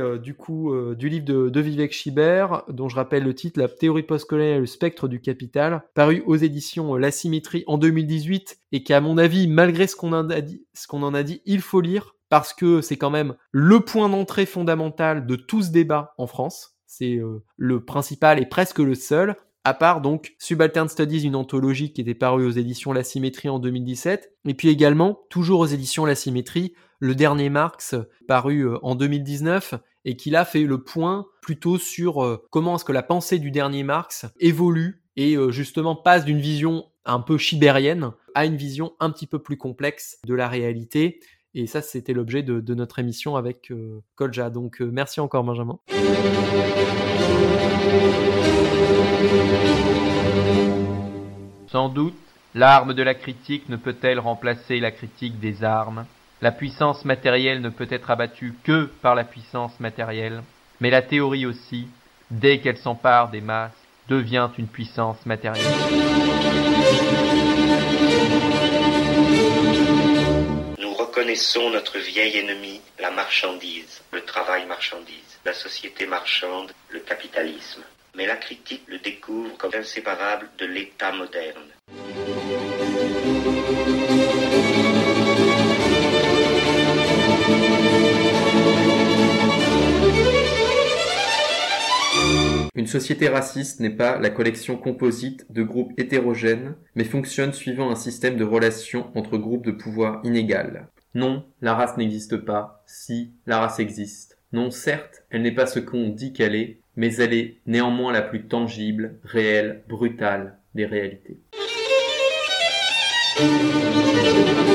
du livre de Vivek Schibert, dont je rappelle le titre, La théorie postcoloniale et le spectre du capital, paru aux éditions La Symétrie en 2018, et qui à mon avis, malgré ce qu'on en a dit, il faut lire, parce que c'est quand même le point d'entrée fondamental de tout ce débat en France. C'est le principal et presque le seul, à part donc Subaltern Studies, une anthologie qui était parue aux éditions La Symétrie en 2017, et puis également, toujours aux éditions La Symétrie, Le Dernier Marx, paru en 2019, et qui là fait le point plutôt sur comment est-ce que la pensée du dernier Marx évolue et justement passe d'une vision un peu chibérienne à une vision un petit peu plus complexe de la réalité. Et ça, c'était l'objet de notre émission avec Kolja. Donc merci encore, Benjamin. Sans doute, l'arme de la critique ne peut-elle remplacer la critique des armes. La puissance matérielle ne peut être abattue que par la puissance matérielle, mais la théorie aussi, dès qu'elle s'empare des masses, devient une puissance matérielle. Nous reconnaissons notre vieil ennemi, la marchandise, le travail marchandise, la société marchande, le capitalisme. Mais la critique le découvre comme inséparable de l'État moderne. Une société raciste n'est pas la collection composite de groupes hétérogènes, mais fonctionne suivant un système de relations entre groupes de pouvoir inégal. Non, la race n'existe pas. Si, la race existe. Non, certes, elle n'est pas ce qu'on dit qu'elle est, mais elle est néanmoins la plus tangible, réelle, brutale des réalités.